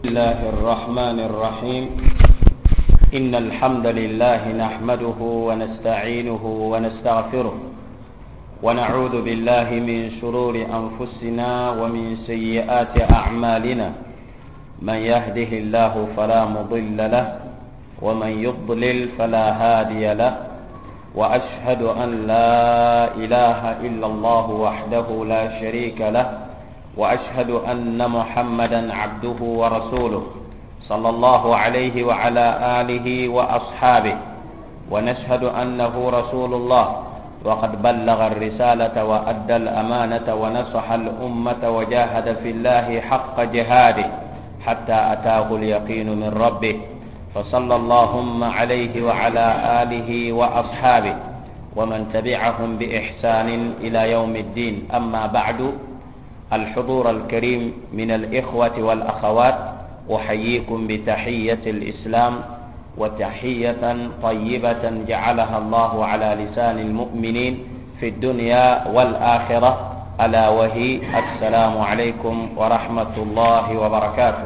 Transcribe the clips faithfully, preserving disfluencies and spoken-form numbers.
بسم الله الرحمن الرحيم. إن الحمد لله نحمده ونستعينه ونستغفره ونعوذ بالله من شرور أنفسنا ومن سيئات أعمالنا. من يهده الله فلا مضل له ومن يضلل فلا هادي له. وأشهد أن لا إله إلا الله وحده لا شريك له. وأشهد أن محمدا عبده ورسوله صلى الله عليه وعلى آله وأصحابه. ونشهد أنه رسول الله وقد بلغ الرسالة وأدى الأمانة ونصح الأمة وجاهد في الله حق جهاده حتى أتاه اليقين من ربه. فصلى اللهم عليه وعلى آله وأصحابه ومن تبعهم بإحسان إلى يوم الدين. أما بعد، الحضور الكريم من الإخوة والأخوات، أحييكم بتحية الإسلام وتحية طيبة جعلها الله على لسان المؤمنين في الدنيا والآخرة، ألا وهي السلام عليكم ورحمة الله وبركاته.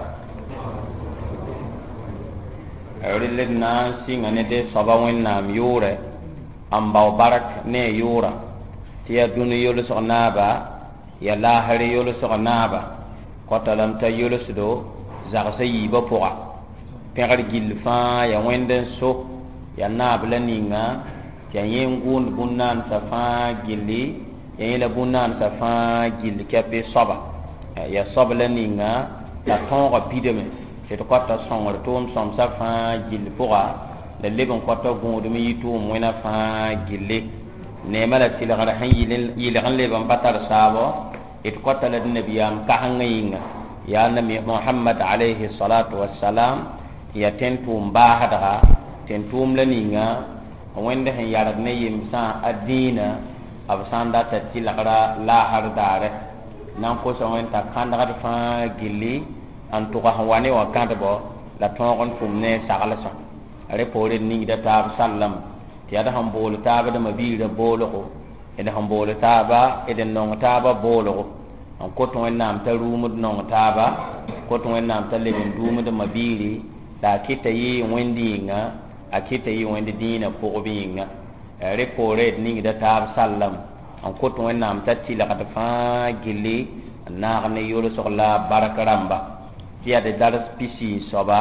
أولئنا سيغني دي صباوين نام يوري أمباو بارك ني يورا تيا دوني يولس نابا يا لاهري يولس نابا قتلم تا يولس دو زغسي بپوغا pẽgr gill fãa ya wẽnd n so ya naab la ninga tɩ ya yẽ n gʋʋnd bũn-naansã fãa gilli ya yẽ la bũn-naansã fãa gill kɛpɩ soaba ya soab la ninga la tõoga pidame tɩ d kɔta sõngr tʋʋm sõmsã fãa gill pʋga la leb n kɔta gũudum yɩ tʋʋm wẽna fãa gilli. neema la tɩlgr sẽn yɩlg n leb n pa tar saabɔ d kɔta la d nabiyaam kasengã yĩnga yaa nabi Muhammad alayhi salatu wassalam ya ten tum baadga ten tum la ninga wẽnd sẽn yarg ne yemsã a dĩinã b sãn dat t'a tɩlgra laasr daare na n kosa wẽnd t'a kãndgd fãa gilli n tʋga sẽn wa ne wã gãdbɔ la tõog n tʋm ne saglsã. rẽ poore d ningda taab sallam tɩ yaa d sẽn bool taabdmã biirã boolgo d sẽn bool taaba d n nong taaba boolgo n kot wẽnnaam t'a ruumd nong taaba kot wẽnnaam t'a leb n duumdmã biiri la a kɩta yɩ wẽnd yĩnga a kɩta yɩ wẽnd dĩinã pʋgb yĩnga. rẽ poore d ningda taab sallam n kot wẽnnaam t'a tɩlgd fãa gilli n naag ne yolsg la bark rãmba tɩ yaa d dars pisi soaba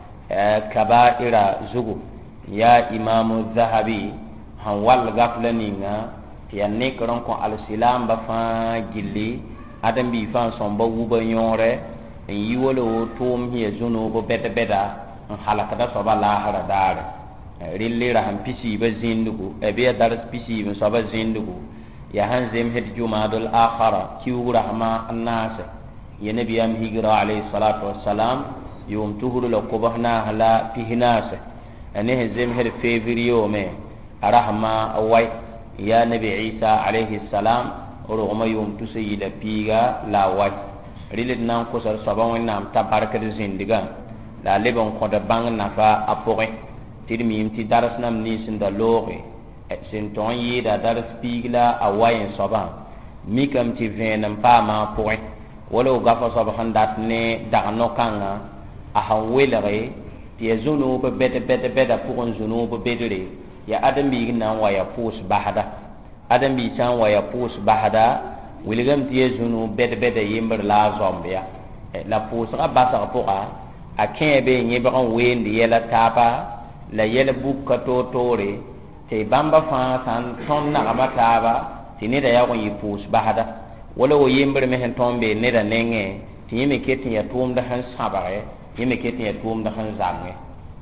kaba'ira zugu yaa imamu zahabi sẽn wall gaf la ninga tɩ yaa nekr n kõ alsilaamba fãa gilli ãdem-bi fãa sõmba wuba yõore n yi wala wo tʋʋm sẽn ya zũ-noogo bɛd-bɛda n halkda soaba laasra daare. rɩlle ra sẽn pisiiba zĩndgu bɩ ya dars pisiib n soaba zĩndgu yaa sẽn zemsd jumaadul akhara kiug rasmã n naase ya nabiyaam higra alayhi salatu wassalam yʋʋm tusr la kobs naas la pis naase ne sẽn zemsd février a rasmã a way yaa nabi isa alayhi salam rogma yʋʋm tusã yɩ la piiga la a way. rɩl d na n kosd soaba wẽnnaam t'a barkd zĩndgã la a leb n kõd bãng nafa a pʋgẽ tɩ d miime tɩ dars nam nins n da looge sẽn tõog n yɩɩda dars piig la a way n soabã mikame tɩ vẽenem paama a pʋgẽ wala o gafa soab sẽn dat ne dag no-kãngã a sẽn welge tɩ ya zũ-noog bɛd-bɛd-bɛda pʋgẽ zũ-noog bedre ya ãdem-biig na n wa ya pʋʋs basda. ãdem-biig sã n wa ya pʋʋs basda wilgame tɩ ya zũ-nu bɛd-bɛda yembr la a zɔmb ya la pʋʋsga basg pʋga a kẽe be yẽbg n weend yɛla taaba la yɛl bukã toor-toore tɩ bãmba fãa sãn tõnd nagma taaba tɩ neda ya n yɩ pʋʋs basda wala wo yembr me sẽn tõnd bee neda nengẽ tɩ yẽ me ket n ya tʋʋmd sẽn sãbge yẽ me ket n ya tʋʋmd sẽn zãnge.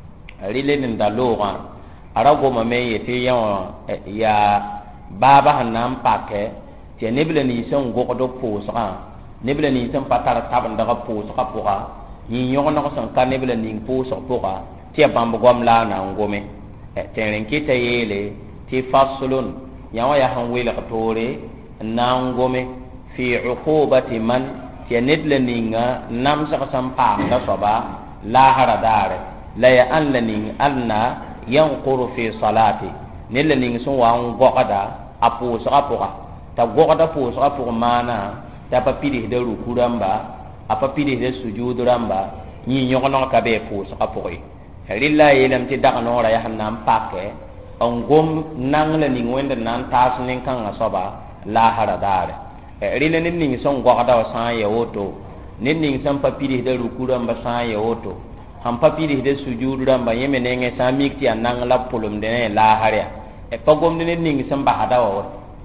rɩle d n da loogã a ra gomame n yetɩ yã wã yaa baaba sẽn na n pakɛ tɩ ya neb la nins n gogd pʋʋsgã neb la nins n pa tar tabendga pʋʋsgã pʋga yẽ yõgeneg sẽn ka neb la ning pʋʋsg pʋga tɩ ya bãmb goam la a na n gome. tɩ rẽ kɩta yeele tɩ faslun yã wã yaa sẽn welg toore n na n gome fɩ uqubati man tɩ ya ned la ninga namsg sẽn paamda soaba laasra daare la ya ãn la ning anna yanquru fi salati ned la ning sẽn wa n gogda a pʋʋsgã pʋga t'a gogda pʋʋsgã pʋg maana t'a pa pidisda ruku rãmba a pa pidisda sujud rãmba ni nyono ka be pu sa poi rilla yelam ti daga no ra ya hanam pakke on gom nang la ni wenda nan tas nin kan asoba la hara dare rilla nin ning son gwa da sa ya woto nin ning san papiri da rukuran ba sa ya woto han papiri da sujudu ran ba yeme ne nge samik ti anang la pulum de la hara e pagom nin ning san ba hada wa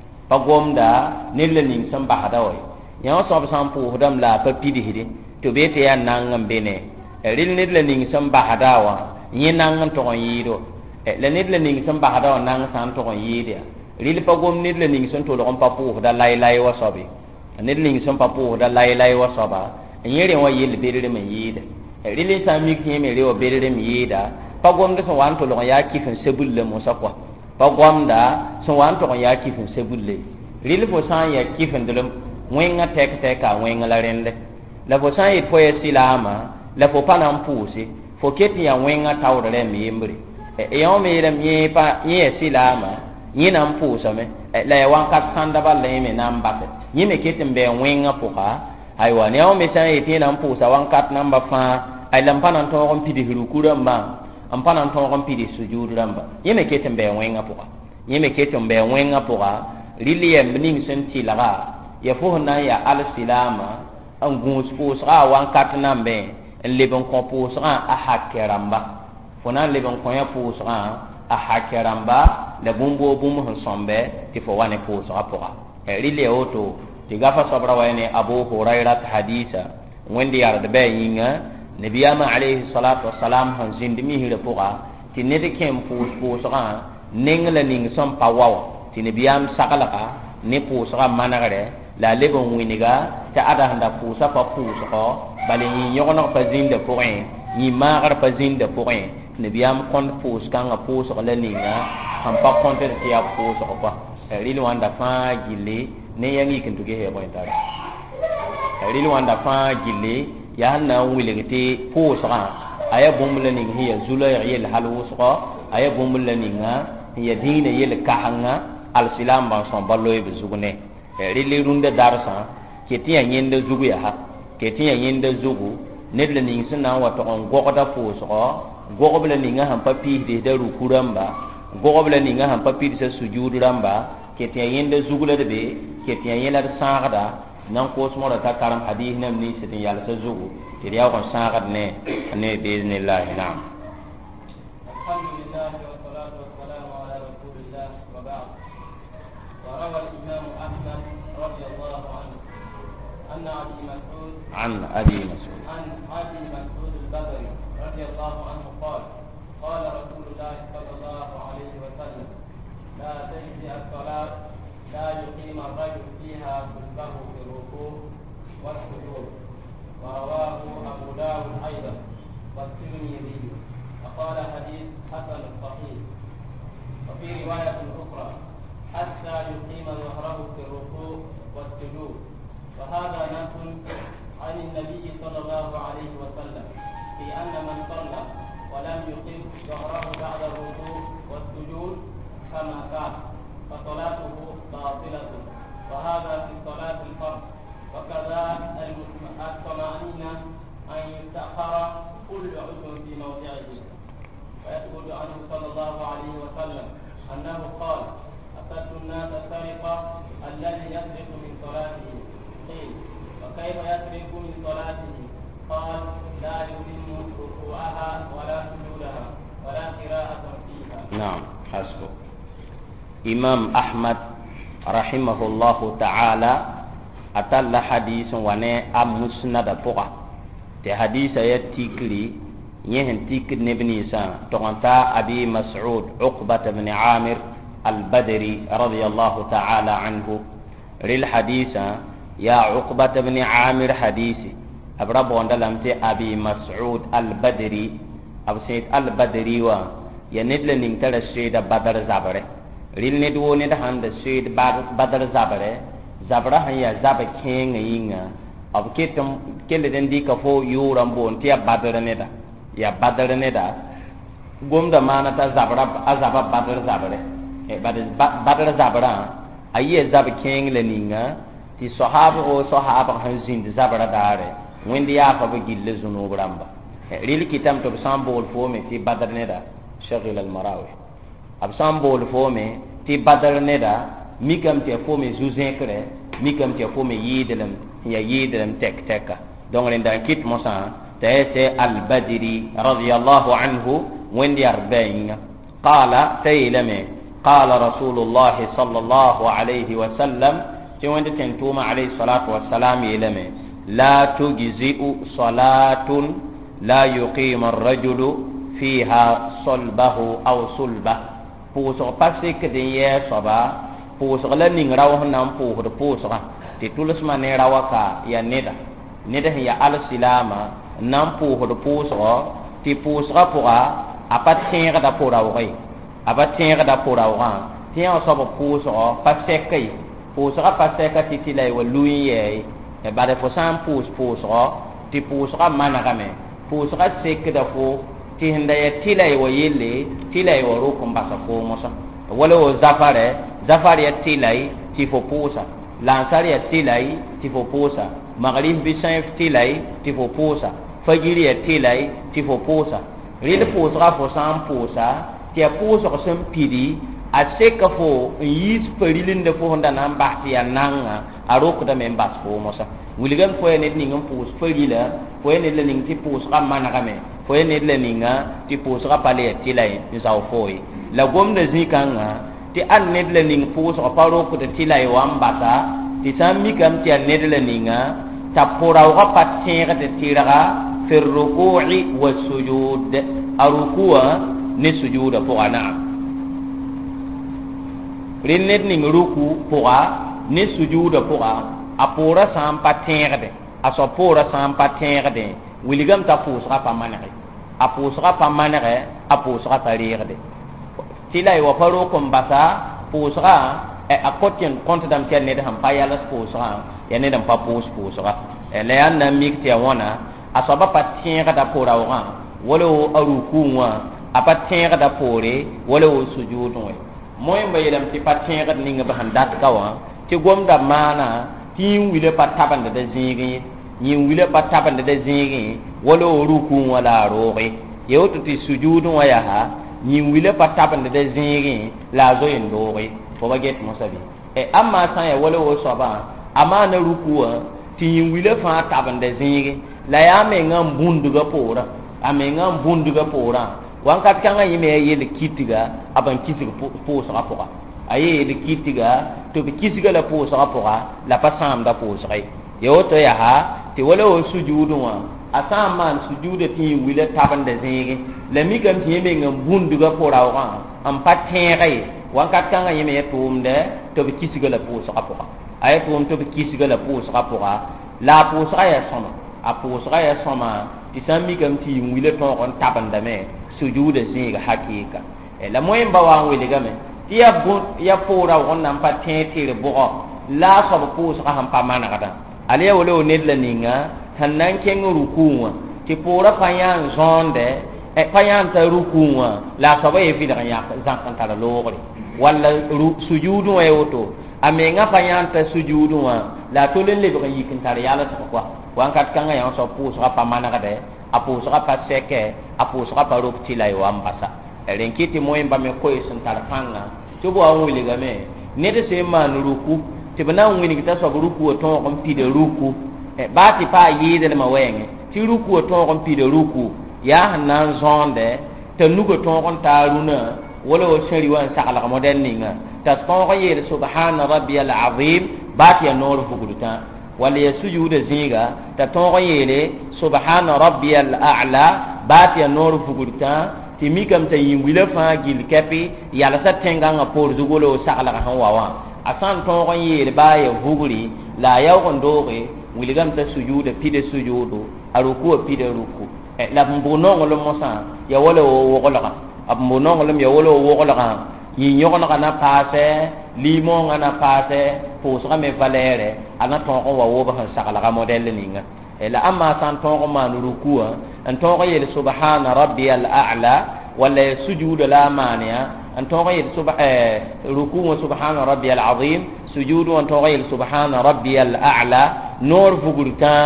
pagom da nin la ning san ba hada wa ya so ba san pu hodam la papiri hide to be te ya nangam bene ril nit la ning sam bahadawa yin nangam to on yido la nit la ning sam bahadawa nang san to on yide ril pagom nit la ning san to lo on papu da lai lai wa sobi nit ning sam papu da lai lai wa soba yere wa yil bedere men yide ril sa mi ki me rewa bedere mi yida pagom da so wan to lo ya kifin sebulle mo sakwa pagom da so wan to ya kifin sebulle ril fo san ya kifin dulum wenga tek tek ka wenga la rende la fo san yit fo ya silama la fo panam pusi fo keti ya wenga tawre mi yimbre e yo me yere mi pa ye silama yinam pusa me la ya wan kat sanda balle me nam batte yime ketim be wenga puka aywa ne yo me san yit yinam pusa wan kat namba fa ay lam panan to gon pidi hirukura ma am panan to gon pidi sujudu ramba yime ketim be wenga puka yime ketim be wenga puka liliye mning senti laga ya fo na ya al silama an gus pusa wan kat nambe lebon ko pusra a hakeramba fona lebon ko ya pusra a hakeramba le bumbo bum han sombe ti fo wane pusra poa e rile oto ti gafa sabra wayne abu hurairah hadisa wendi yar de be yinga nabiyama alayhi salatu wassalam han zindimi hire poa ti ne de kem pus pusra nengla ning som pawaw ti nabiyam sakalaka ne pusra managare la lebon winiga ta ada handa pusa pa pusra bale yi yogono pa zinda point yi magar pa zinda point ne biam kon pous kanga pous la ninga ham pa konte ti ya pous ko pa ri lo anda fa gile ne yangi kintu ge he point tara ri lo anda fa gile ya na wile ti pous ra aya bumla ning hiya zula yel halu so aya bumla ninga hiya dina yel kahanga al silam ba son balloy be zugune ri li runda darsa ke ti ya nyende zugu ya ha ke ti ya yinda zugu ned la ning sina wa to on gogoda puso gogobla ninga han papi de da rukuramba gogobla ninga han papi de sujudu ramba ke ti ya yinda zugu la de be ke ti ya yela saagada nan ko smo da ta karam hadith nam ni sitin yalla sa zugu ti ya ko saagad ne ne biiznillah na'am alhamdulillah wa salatu wa salam ala rasulillah wa ba'd wa rawa al-imam ahmad radiyallahu anhu anna abi mas'ud عن أبي مسعود عن أبي مسعود البدري رضي الله عنه قال قال رسول الله صلى الله عليه وسلم لا تجزي الصلاة لا يقيم الرجل فيها قلبه في الركوع والسجود ورواه أبو داود أيضا والترمذي وقال حديث حسن صحيح وفي رواية أخرى حتى يقيم ظهره في الركوع والسجود وهذا نص عن النبي صلى الله عليه وسلم في أن من صلى ولم يقم ظهره بعد الركوع والسجود كما كان فصلاته باطلة وهذا في صلاة الفرض وكذا الطمأنينة أن يتأخر كل عضو في موضعه ويثبت عنه صلى الله عليه وسلم أنه قال أشد الناس سرقة الذي يسرق من صلاته قيل وكيف يسرق من صلاته قال لا يتم ركوعها ولا سجودها ولا قراءة فيها. نعم حسبه. إمام أحمد رحمه الله تعالى أتى حديث وانا أمسند بقى تحديث يتكلي يهن تكل نبني سان تغنتا أبي مسعود عقبة بن عامر البدري رضي الله تعالى عنه ريل حديث يا عقبة بن عامر حديثي أبرب وندلمت أبي مسعود البدري أبو سيد البدري و يندل نينتل السيد بدر زبره ريل ندو ند هند السيد بدر زبره زبره هي زب كين ينغا أبو كتم كل دندي كفو يورم بون تيا بدر ندا يا بدر ندا قوم دمانة زبره أزب بدر زبره بدر زبره أيه زب كين لنينغا ti sahaba o sahaba han zind zabara dare wendi ya fa be gille zunub ramba rili kitam to sambol fo me ti badar neda shaghil al marawi ab sambol fo me ti badar neda mikam te fo me zuzen kre mikam te fo me yidelam ya yidelam tek teka donc len dan kit mosa te al badri radiyallahu anhu wendi arbain qala taylame qala rasulullah sallallahu alayhi wa sallam ti wendi tentuma alayhi salatu wassalam yelame la tujzi'u salatun la yuqima ar-rajulu fiha salbahu aw sulbah puso passe ke de ye soba puso la ning raw nan pu do puso ti tulus mane rawaka ya neda neda ya al silama nan pu do puso ti puso pura apat tinga da pura wi apat tinga da pura wa ti on soba puso passe ke puso passe ka ti tilai wa luye e bare fo sam puso puso ti puso mana game puso sek da fo ti hinda ya tilai wa yele tilai wa rukum basa fo mosa wala o zafare zafare ya tilai ti fo pusa lansar ya tilai ti fo pusa maghrib bi saif tilai ti fo pusa fajiri ya tilai ti fo pusa ril pusa fo sam pusa ti ya pusa ko sam pidi a seka fo yis perilin de fo honda nan bahti ya nanga a roku da men bas fo mosa wuligan fo ne ningam pus perila fo ne le ning ti pus kam mana game fo ne le ninga ti pus ka pale tilai ni saw foi la gom de zikanga ti an ne le ning pus ka paro ko de tilai wa mbata ti sammi kam ti an ne le ninga ta pora wa patin de tiraga fi ruku'i was sujud arukua ni sujuda fo ana rinnet ning ruku poa ni sujuda poa apora sam paterde aso pora sam paterde wiligam ta pusra pa manere apusra pa manere apusra pa rerde tilai wa paro kom basa pusra e akotien konta dam ken ne dam payala pusra ya ne dam pa pus pusra e le anna mikti wona asaba patien da pora wa wala aruku wa apatien da pore wala sujudu wa moy mbayelam ti patien ga ninga ba handat kawa ti gomda mana ti wile patabande da zingi ni wile patabande da zingi wala ruku wala roge yewto ti sujudu wa ya ha ni wile patabande da zingi la zo indoge fo baget mosabi e amma san ya wala wo soba amma na ruku ti wile fa tabande zingi la ya me ngam bunduga pora ame ngam bunduga pora wankat kanga yime yele kitiga aban kitiga po sa poka aye yele kitiga to be kitiga la po sa poka la pasam da po sa yo to ya ha ti wala o sujudu wa asam man sujudu ti wile taban da zingi la mi gam yime ngam bunduga pora wa am patere wankat kanga yime tumde to be kitiga la po sa poka aye tum to be kitiga la po sa poka la po sa ya soma a po sa ya soma ti sami gam ti wile to on taban da me sujuda zinga hakika e la moyen ba wa wele game ya bu ya pora on nan pa tete bo la so bu so ha pa mana kada ale ya wole ne la ninga hanan ken rukuwa ti pora pa yan zonde e pa yan ta rukuwa la so ba e fi da ya zan kan ta lo wala sujudu wa yoto amenga pa yan ta sujudu wa la to le le ba yikin tar ya la ko kwa wan kat kanga ya so pu so pa mana kada apu saka pa seke apu saka pa rok tilai wa mbasa elenkiti moyemba me koy sun tarfanga tubo an wili game ne de se man ruku tibana wini kita so ruku to ko pide ruku e bati pa yide le mawenge ti ruku to ko pide ruku ya nan zonde te nugo to ko taruna wala o shari wan sakala moden ninga ta ko ko yede subhana rabbiyal azim bati ya nor fuguduta wala yasujuda zinga ta to ko yele subhana rabbiyal a'la bati ya nor fugurta timi kam ta yimbile fa gil kapi yala sa tenga nga por zugolo sakala han wawa asan to ko yele ba ya huguri la yaw ko ndoge wiligam ta sujuda pide sujudu aruku pide ruku e la mbono ngolo mosa ya wala wo wala ab mbono ngolo ya wala wo wala yi nyogona kana pase limo ngana pase posa me valere ana to ko wa wo ba sakala ga model ninga ela amma san to ko man ruku'a an to ko yel subhana rabbiyal a'la wala sujudu la maniya an to ko yel subha eh ruku'u subhana rabbiyal azim sujudu an to ko yel subhana rabbiyal a'la nur fugurta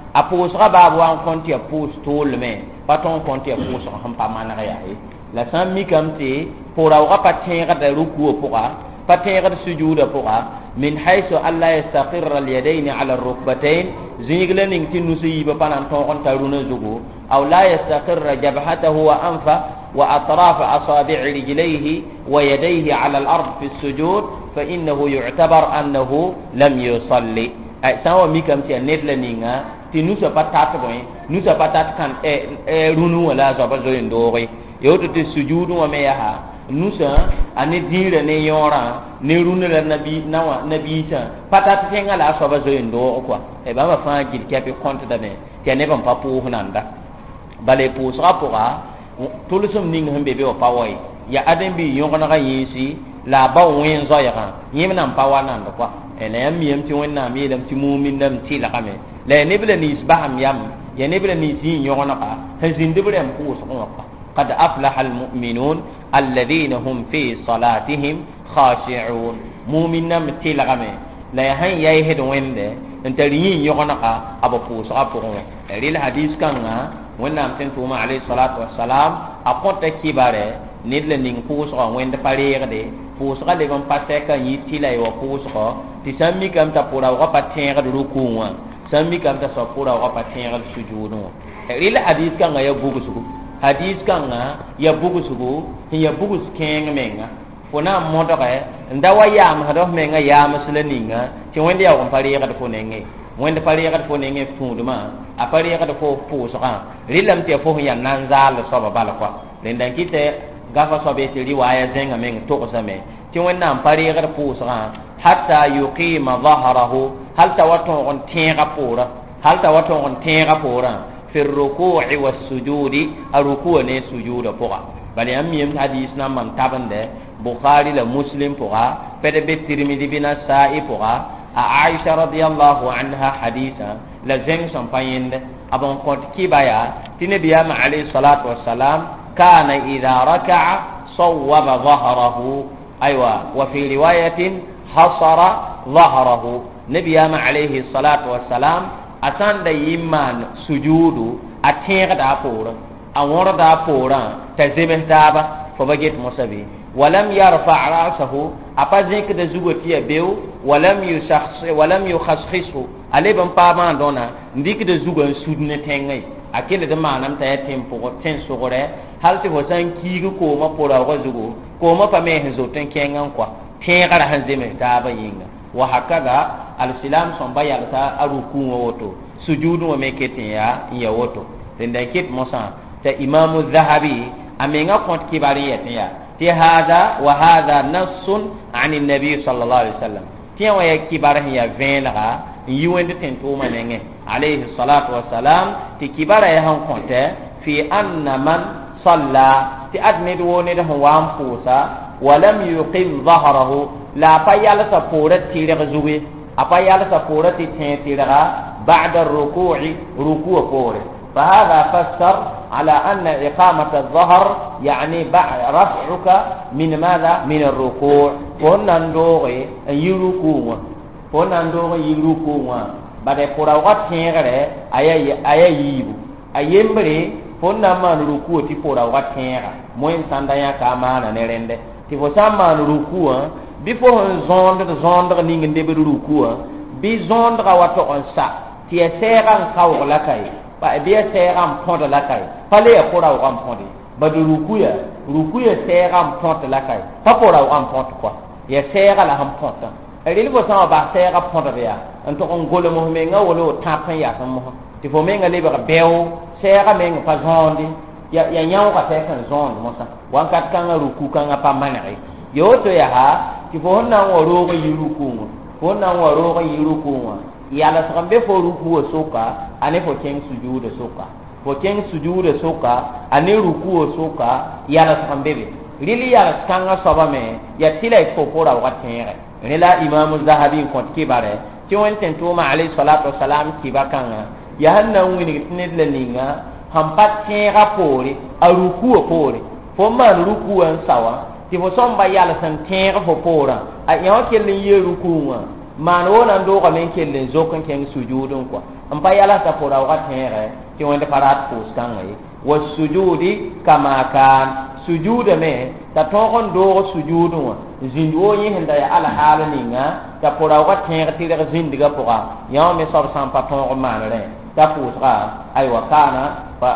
a pʋʋsga baab wa n kõn tɩ ya pʋʋs toolme pa tõn kõn tɩ ya pʋʋsg sẽn pa maneg yaa ye la sã n mikame tɩ pʋʋraoogã pa tẽegda rukuwã pʋga pa tẽegd sujuuda pʋga min haysu an la yastaqirra alyadayn ala arrukbatayn zĩig la ning tɩ nus yiibã pa na n tõog n ta rũnã zugu aw la yastaqirra jabhatahu wa anfa wa atrafa asabi'i rijlayhi wa yadayhi ala al-ard fi as-sujud fa innahu yu'tabar annahu lam yusalli ay sã n wa mikame tɩ ya ned la ninga tɩ nusa pa tat bõe nusa pa tat kãn rũnẽ wã la a zoaba zoeen-dooge ya woto tɩ sujuud wã me yaa nusa a ne dĩirã ne yõorã ne rũnã la nabiisã pa tat tẽngã la a soaba zoeen-doog kɔa e bãmba fãa gil kɛpɩ kõntdame tɩ ya neb n pa pʋʋs nanda bala y pʋʋsgã pʋga tʋlsem ning sẽn be be wã pa wa ye ya ãdem-bɩ yõgenegã yĩnsi la a ba wẽn zoɛɛgã yẽm nan pa wa nand kɔa la yãmb miyame tɩ wẽnnaam yeelame tɩ muumindame tɩlgame la ya neb la niis basam yam ya neb la niis yĩn yõgenega sẽn zĩndb rẽm pʋʋsgẽ wã pa قد أفلح المؤمنون الذين هم في صلاتهم خاشعون مؤمننا متلغمه لا يهن يهد ويند انت ريين يغنقا ابو فوسا بوغ ريل حديث كان ونا تنتوما عليه الصلاه والسلام اقوت كباره ندل نين فوسا ويند فريغدي فوسا لغم باسكا يتيلا يو فوسا تسمي كم تپورا وقتين ركوع سمي كم تسپورا وقتين سجود ريل حديث كان يا بوغسو hadis kanga ya bugusugo ya bugus keng menga fona modoge nda wa yam hado menga yam seleninga ti wende ya kompari ya ko nenge wende pari ya ko nenge funduma a pari ya ko pusaka rilam te fo ya nanzal so ba bala kwa lendan kite gafa so be ti riwaya zenga menga to ko same ti wenda pari ya ko pusaka hatta yuqima dhahrahu hal tawato on tenga pura hal tawato on tenga pura في الركوع والسجود الركوع ne sujuda poga bali am yem hadis na man tabande bukhari la muslim poga pede be tirmidhi bina sa'i poga a aisha radhiyallahu anha hadisa la zeng sampayende abon kont kibaya tinabiya ma alayhi salatu wassalam kana idha raka'a sawwaba dhahrahu aywa wa fi riwayatin hasara dhahrahu nabiya ma alayhi salatu wassalam asanda yimman sujudu atenga da pora awora da pora tazime daba fo baget musabi walam yarfa ra'sahu apazik da zugoti bew walam yusakhs walam yukhassisu alebam pa ma dona ndik da zugon sudne tengai akele da manam ta tempo ten sogore halti ho san kigu ko ma pora go zugo ko ma pa me hezo ten kengan kwa tenga da hanzime daba yinga wa hakada al-silam son bayalta aruku woto sujudu wa meketin ya ya woto tenda kit mosa ta imamu dhahabi amenga kont kibari ya ti hada wa hada nassun an an-nabi sallallahu alaihi wasallam ti wa ya kibari ya venla yiwende tento manenge alayhi salatu wassalam ti kibara ya han konte fi anna man salla ti admid woni da wan fusa walam yuqim dhahrahu la payalta porat tire zuwe apa yalta porat tire بعد الركوع ركوع قوره فهذا فسر على أن إقامة الظهر يعني رفعك من ماذا من الركوع فهنا ندوغي يركوع فهنا ندوغي يركوع بعد فراغات تنغري أي ييبو أيمبري فهنا ما نركوع تي فراغات تنغري موين ساندايا كامانا نرند تي فسام ما نركوع بفوه زوند زوند نيغن دبر ركوع بي زوند غواتو أنسا ti seran kaw la kai ba biya seran pont la kai pale ya pora wa pont ba du rukuya rukuya seran pont la kai pa pora wa pont quoi ya sera la ham pont e li bo sa ba sera pont ya en to on gole mo me nga wolo tapan ya sam mo ti fo me nga le ba bew sera me nga pa zondi ya ya nyaw ka te kan zond mo sa wan kat kan ruku kan pa manari yo to ya ha ti fo na wo ro ga yuruku fo na wo ro ga yuruku yala sakambe fo ruku soka ane fo ken sujude soka fo ken sujude soka ane ruku soka yala sakambe be lili yala kanga soba me ya tilai fo pora watere ne la imam zahabi ko kibare ti won tento ma alayhi salatu wassalam kibakanga ya hanna wini tinedle linga hampat tera pore a ruku pore fo man ruku an sawa ti fo somba yala san tera fo pora a yaw kelin ye ruku man wona ndo ko men kellen zokan ken sujudun ko am pa yala ta pora wa tere ti wonde parat pus kangai was sujudi kama kan sujuda me ta togon do sujudun zinwo yi henda ya ala halaninga ta pora wa tere ti daga zindiga pora yaw me sor sam pa ton manare ta pusra ay wa kana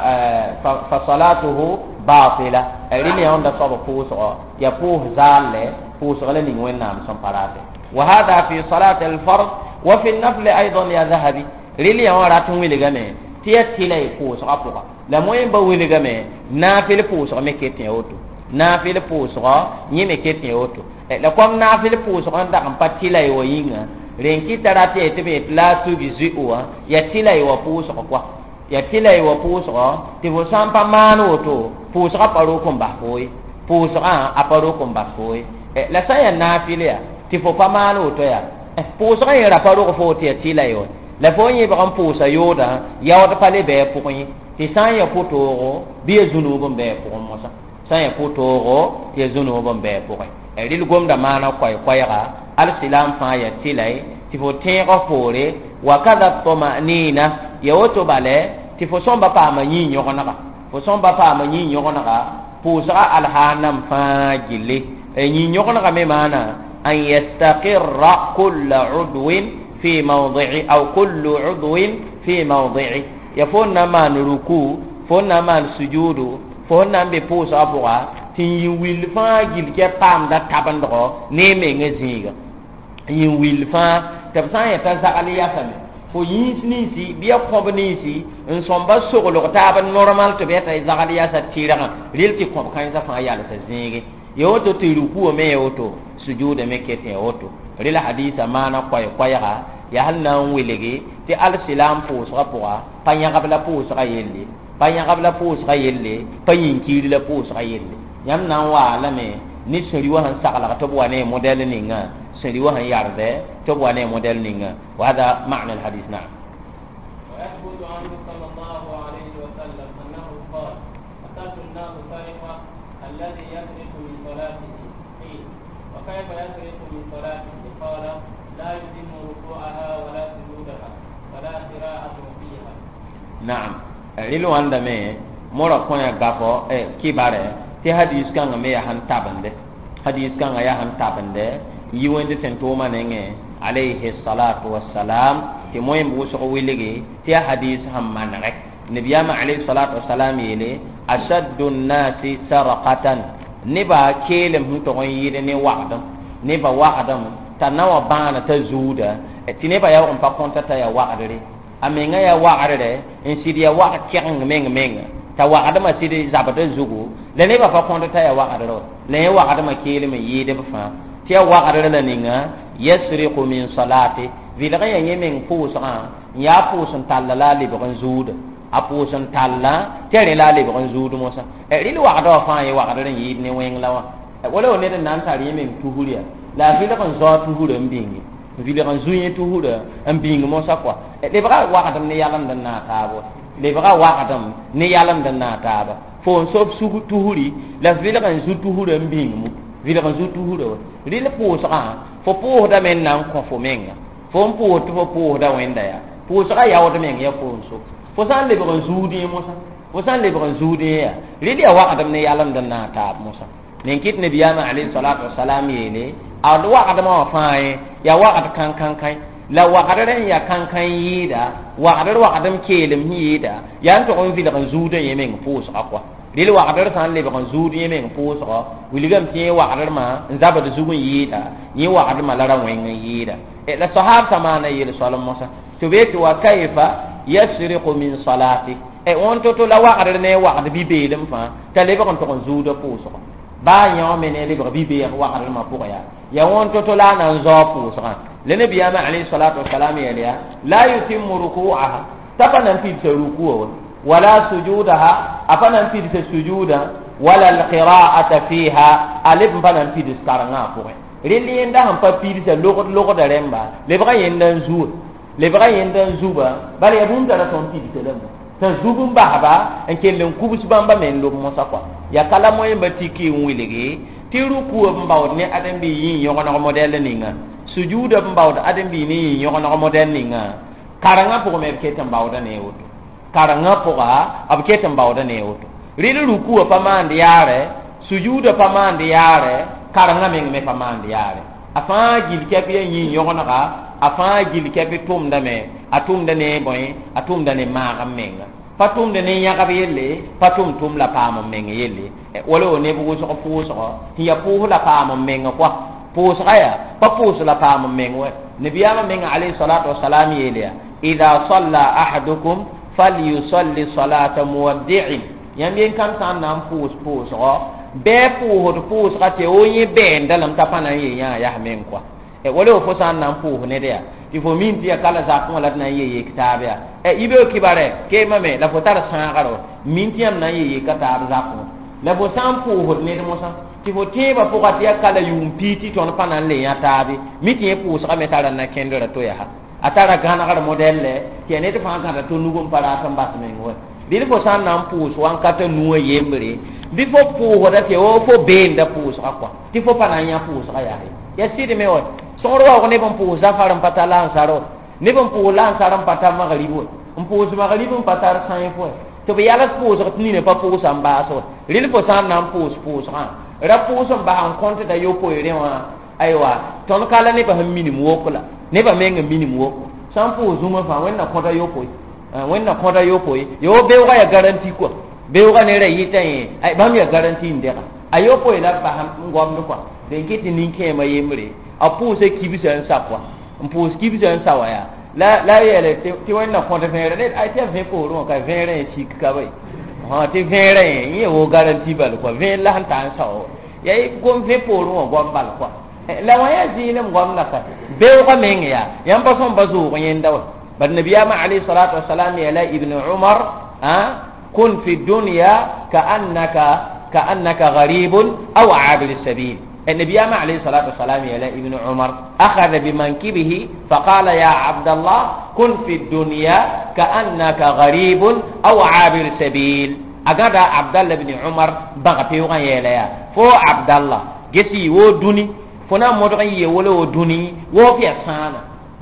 fa fa salatuhu batila ayri ne onda sabo pusra ya puh zalle pusra le ni wenna sam parate وهذا في صلاة الفرض وفي النفل أيضا يا ذهبي ريلي أورا تنويل جمع تيتيلي فوس غفوة لموين بويل جمع نافل فوس غمكتين أوتو نافل فوس غا يمكتين أوتو لكم نافل فوس غا دعم باتيلي وينغا رينكي تراتي تبيت لا تبزيئوا يتيلي وفوس غفوة يتيلي وفوس غا تفوسان بمانو تو فوس غفروكم بحفوي فوس غا أفروكم بحفوي لسايا نافليا ti fo pamano to ya pusa ga yera paro ko fo ti ti la yo la fo yi ba kan pusa yoda ya wata pale be ko yi ti san ya puto ro bi zunubu be ko mo sa san ya puto ro ya zunubu be ko e dil gomda mana koy koyra al silam fa ya ti lai ti fo te ko fore wa kada tumanina ya wato bale ti fo somba pa ma yi nyo na ka fo somba pa ma yi nyo na ka pusa al hanam fa gile e yi nyo na ka me mana أن يستقر كل عضو في موضعه أو كل عضو في موضعه يفون ما نركو فون ما السجود فون ما بيبوس أبوها تيويل فاجل كبام دا تابن دغو نيمي نزيغ يويل فا تبسان يتزاق لي يفهم fo yins nisi biya khob nisi en somba soglo ta ban normal to beta zagali ya sa tira ril ti khob kan sa fa yala sa zingi yo to tiru ku me yo to sujude me kete yo to ril hadisa mana koy koyha ya halna wiligi ti al silam fu sa poa panya kabla fu sa yelle panya kabla fu sa yelle payin kiri la fu sa yelle yam nan wa la me ni sori wa han sakala to bo ne model ninga سيدي وهي يعرض تبغى أنا موديل نينغ وهذا معنى الحديث نعم. ويثبت عنه صلى الله عليه وسلم أنه قال: أتت الناس سرقة الذي يسرق من صلاته قيل: وكيف يسرق من صلاته؟ قال: لا يتم ركوعها ولا سجودها ولا قراءة فيها. نعم. إلو عندما مرة كنا غافو كباره تي حديث كان ميا هن تابنده حديث كان يا هن تابنده yiwende ten to manenge alayhi salatu wassalam ti moyen bu so wiligi ti hadith ham manare nabiyama alayhi salatu wassalam yele ashaddu an-nasi sarqatan niba kelem hu to yide ne wa'dam niba wa'dam tanawa bana tazuda ti niba ya on pa konta ta ya wa'dare amenga ya wa'dare en sidiya wa keng meng meng ta wa'dama sidi zabata zugu le niba pa konta ta ya wa'dare le wa'dama kelem yide ba tiya waqara la ninga yasriqu min salati vilga ya yemen pusa ya pusun talla la li bagan zuud a pusun talla tere la li bagan zuud mosa e ri waqada fa ya waqara yi ne wen lawa wala ne nan tar yemen tuhuriya la vilga kan zo tuhura mbingi vilga kan zuye tuhura mbingi mosa kwa e le baga waqada ne yalam dan na tabo le baga waqada ne yalam dan na taba fon so su tuhuri la vilga kan zu tuhura mbingi mu vila kan zutu huro ril pusa fo po da men nan ko fo menga fo po to fo po da wenda ya pusa ya wada men ya fo so fo san le kan zudi musa fo san le kan zudi ya ril ya wa adam ne yalam dan na ta musa nen kit ne biyama alayhi salatu wassalam yele adu wa adam wa fae ya wa ad kan kan kai la wa adaren ya kan kan yida wa adar wa adam kelem yida yan to on vila kan zude yemen pusa akwa dil wa adar san le ban zudi yemen pusa wiligam tie wa adar ma nzaba de zugun yida yi wa adar ma lara wen yida e la sahab samana yil sallam musa to beti wa kayfa yasriqu min salati e on to to la wa adar ne wa adar bi belem fa ta le ban to zudo pusa ba nyaw men le bi be wa adar ma puka ya ya on to to la na zo pusa le nabi ya alayhi salatu wassalam ya la yutimmu ruku'aha tabana fi ruku'u ولا سجودها أفنى في السجود ولا القراءة فيها ألف فنى في السكارنا فوق ريلي يندا هم في اللغة اللغة درمبا لبغا يندا زور لبغا يندا زوبا بل يبون ترى تون في السلام تزوبون بحبا إن كان لهم كوبس بامبا من لوم مسافة يا كلام وين بتيكي ويلغي تيرو كوب مباود ني أدم بيين يوغنا موديل نينغا sujuda mbawda adam bi ni yogona ko modern ninga karanga pour me ketam bawda ne woto karanga pour a ab ketam bawda ne woto rilu ruku pa mande yare sujuda pa mande yare karanga meng me pa mande yare afa gil kepi yin yogona ka afa gil kepi tum dame atum dane boy atum dane ma menga patum dane yaka yelle patum tum la pa menga yelle wala ne bu so ko so ya pu la pa menga kwa pus gaya pa pus la pa menga nabiyama menga alayhi salatu wassalam yele idha salla ahadukum falyusalli salata muwaddi'in yambien kam san nam pus pus ro be pu ho pus ga te o yi be ndalam tapana yi ya ya men kwa e wala fo san nam pu ne dia il faut min dia kala za ko la na yi kitabe e ibe kibare ke mame la fo tar san garo min tiam na yi kitab za ko la fo san pu ho ne mo san ti fo te ba fo ga dia kala yum piti ton panan le ya tabi mi ti pu sa me tara na kendo ra to ya ha atara gana gar modelle ti ne te fa ga to nugum para tan bas men wo dil fo san nam pu so an kata nuwe yembre di fo pu ho da te o fo benda pu sa kwa ti fo pananya pu sa ya ya si de me o soro wa ne bon pu za faram patala saro ne bon pu lan saram patam magalibo um pu sa magalibo patar san fo to be yala pu sa ni ne pa pu sa mba so dil fo san nam pu pu sa ra pu sa ba an konta da yo po ire wa aiwa ton kala ne ba minimum wokula ne ba menga minimum woko san pu zuma fa wenna konta yo po wenna konta yo po yo be wa ya garanti ko be wa ne re yitan ai ba mi ya garanti ndeka ayo po ila ba ham ngom ko de ngiti ninke ma yemre apu se kibisa sakwa mpu kibisa sawa ya la la yele ti wenna konta fere ne ai te fe ko ro ka fere sik ka bai ha ti fere yi wo garanti bal ko ve la han tan sawo yai gom fe po ro gom bal ko la wa ya ji ne ngom la ka be wa menga ya yam ba son bazu ko yenda wa bal nabiyama alayhi salatu wassalam ya la ibn umar ha kun fi dunya ka annaka ka annaka gharibun aw abil sabil النبي عليه الصلاة والسلام يا ابن عمر أخذ بمنكبه فقال يا عبد الله كن في الدنيا كأنك غريب أو عابر سبيل أقدر عبد الله بن عمر بغتي وغيرها فو عبد الله جسي و دوني فنا مدغي يولو دوني و في سانا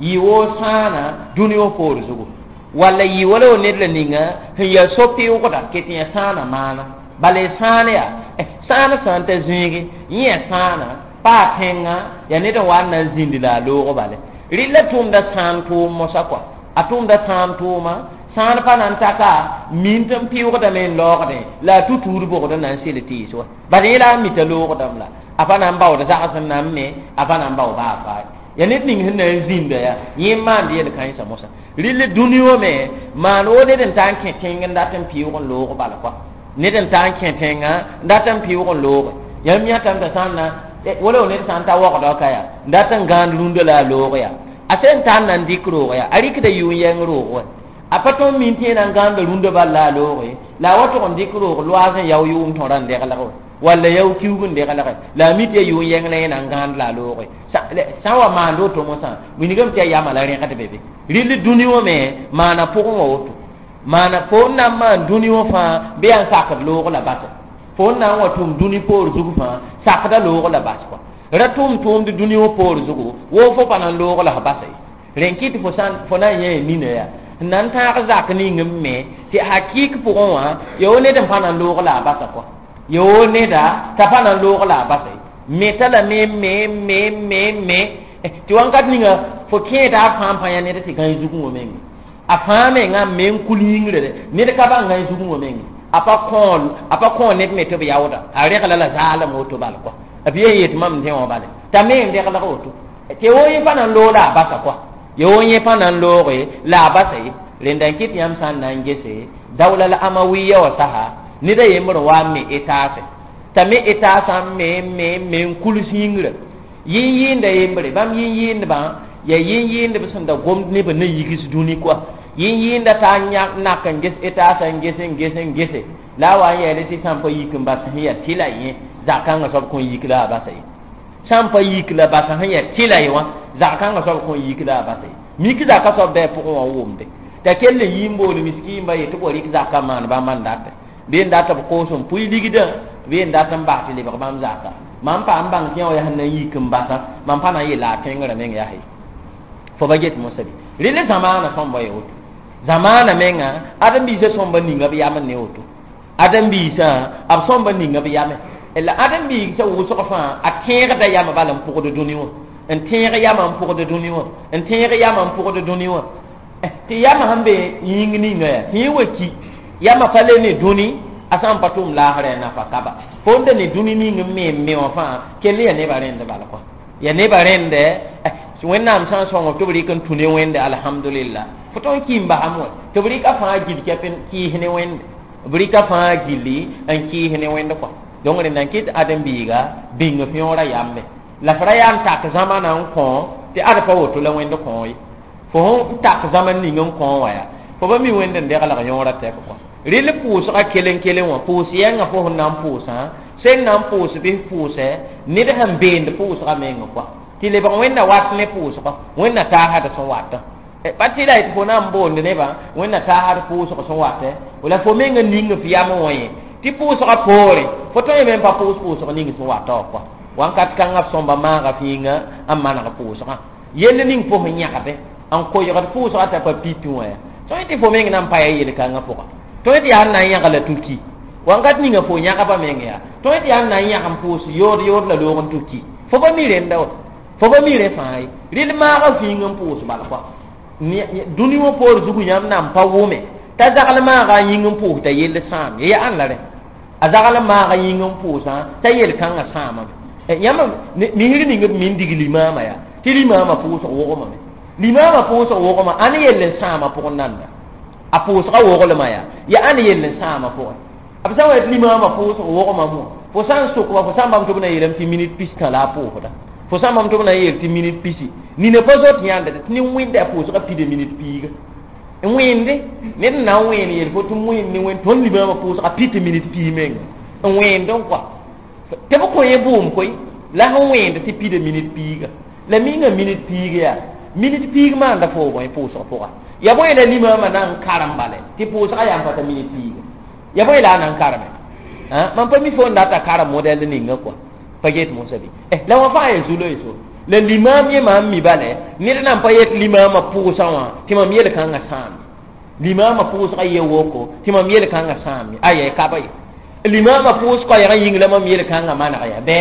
يو سانا دوني و فورزو ولا يولو ندلنينغا هي سوبي وقتا كتي سانا مانا bale sana ya sana santa zingi yin sana pa tenga ya ne da wannan zindila logo bale rilla tum da santu mosakwa atum da santu ma sana pa nan taka min tam piwo da men logo de la tuturu bo da nan siliti so bale la mi ta logo dam la apa nan bawo da zaka san nan me apa nan bawo ba fa ya ne ning hin nan zinda ya yin man da kan sa mosa rilla duniyo me man o de den tan ken tenga da tan piwo logo bale kwa neden tan kentenga ndatan piwo logo yam ya tan da sanna wala ne tan ta wa da kaya ndatan gan lundo la logo ya asen tan nan dikro ya ari kida yu yang ro apato min tin nan gan lundo balla logo la wato on dikro lo asen yaw yu um toran de kala ko wala yaw kiwun de kala la mite yu yang le nan gan la logo sa wa ma ndo to mo san minigam tiya ya mala re kata bebe rili duniyo me mana poko wo mana fonna man duniyo fa be an sakad logo la bata fonna wa tum duni por zugu fa sakada logo la bata ko ratum tum di duniyo por zugu wo fo panan logo la bata renkiti fo san fona ye mine ya nan ta ka zak ni ngemme ti hakik po wa yo ne dan panan logo la bata ko yo ne da ta panan logo la bata metala me me me me me ti wankat ni nga fo ke da pam pa ya ne ti kan zugu mo mengi afame nga men kulingre ne de kaba nga zugu mo mengi apa kon apa kon ne me to be yawda are kala la zala mo to bal ko abiye yet mam de o bale tame de kala ko to te wo yi panan lo la basa kwa yo yi panan lo re la basa yi lendan kit yam san nan gese dawla la amawiya wa saha ni da yemro wa me etase tame etasa me me men kulingre yin yin da yembre bam yin yin ba ya yin yin da bisan da gwamnati ba ne yi su duni kwa yin yin da ta nya na kan ges eta san gesen gesen gese lawa ya da ti sampa yi kin ba san ya tila yi za kan ga sob kun yi kila ba sai sampa yi kila ba san ya tila yi wa za kan ga sob kun yi kila ba sai mi ki za ka sob da fu wa wumde da kelle yimbo ni miskin ba yi to bori ki za ka man ba man da bien data ko som pui ligida bien data ba ti le ba mam zaka mam pa ambang tiao ya hanan yi kum bata mam pa na yi la tengara men ya hay fo ba get mo sabi rile zamana somba yo zamana menga adam bi se somba ninga bi yaman ne oto adam bi sa ab somba ninga bi yaman ela adam bi sa wo so fa atera da yama balam pour de duniwo en tera yama pour de duniwo en tera yama pour de duniwo ti yama hambe yingi ninga ya hi waki yama pale ne duni asam patum la hare na fa kaba fonde ne duni ninga me me wa fa kele ya ne barende bala ko ya ne barende wẽnnaam sã n sõng tɩ b rɩk n tũ ne wẽnde alhamdulillah fo tõe n kɩɩm basam wa tɩ b rɩka fãa gil kɛp n kɩɩs ne wẽnde b rɩka fãa gilli n kɩɩs ne wẽnde kɔa donc rẽnd n kɩt ãdem-biiga bĩng f yõora yambe la f ra yaa n tak zãmana n kõ tɩ ad pa woto la wẽnd kõ ye fo n tak zãman ning n kõ wã yaa fo ba mi wẽnd n deglg yõora tɛk kɔa rɩl pʋʋsga kelen-kelen wã pʋʋs yɛngã fo sẽn na n pʋʋsã sẽn na n pʋʋs bɩ pʋʋsɛ ned sẽn beend pʋʋsga meng kɔa ti le ba wẽnna wat ne pʋʋsga wẽnna taasd sẽn wata pa tɩ la fo na n boond nebã wẽnna taasd pʋʋsg sẽn watɛ wala fo meng n ning f yam wã ye tɩ pʋʋsga poore fo tõe me n pa pʋʋs pʋʋsg ning sẽn wata wã kɔa wãnkat kãngã b sõmba maaga fĩinga n maneg pʋʋsgã yell ning fo sẽn yãgde n koɩgd pʋʋsga t'a pa pipi wã ya tõe tɩ fo meng na n pa ya yel-kãngã pʋga tõe tɩ yaa n na n yãg la tuki wãnkat ninga fo yãgba meng yaa tõe tɩ yaa n na n yãg n pʋʋs yood yood la loog n tuki fo pa mi renda wa fo ba mi re fãa rɩd maaga fĩig n pʋʋs bala kɔa dũni wã poor zugu yãmb nan pa wʋme t'a zagl maaga yĩng n pʋʋs t'a yell sãam ya ãn la rẽ a zagl maaga yĩng n pʋʋsã t'a yel-kãngã sãamame yãmb misr ning b min dig limaamã yaa tɩ limaamã pʋʋsg wʋgmame limaamã pʋʋsg wʋgmã ãn yell n sãama pʋgẽ nanda a pʋʋsga wʋglmã yaa ya ãn yell n sãama pʋgẽ b sã n wa limaamã pʋʋsg wʋgmã mõ fo sã n sʋkba fo sã n bãmb tɩ b na yeelame tɩ minit pis-kã la a pʋʋsda fo sã n bãmb tɩ b na yeel tɩ minit pisi nina pa zot yãnda tɩ ne wẽnde a pʋʋsga pide minit piiga n wẽnde ned n na n wẽen yel fo tɩ wẽnd ne wẽnd tõnd limaamã pʋʋsga pid tɩ minit pii menga n wẽend n kɔa tɩ b kõ ye bʋʋm koe la sẽn wẽend tɩ pida minit piiga la minga minit piig yaa minit piig maanda fo bõe pʋʋsg pʋga ya bõe la limaamã na n karem bale tɩ pʋʋsga yaa n pa ta minit piiga ya bõe la a na n kareme mam pa mi fo n data karem modɛl ninga kɔa pa get mosabi eh la wa fa ya zulo iso la limam ye mam mi bale ni na pa yet limam pʋʋsã wã tɩ mam yel kãngã sãam limam pʋʋsga ye woko tɩ mam yel kãngã sãam aya ka ba ye limam pʋʋs ko ya yĩng la mam yel kãngã maneg ya bɛ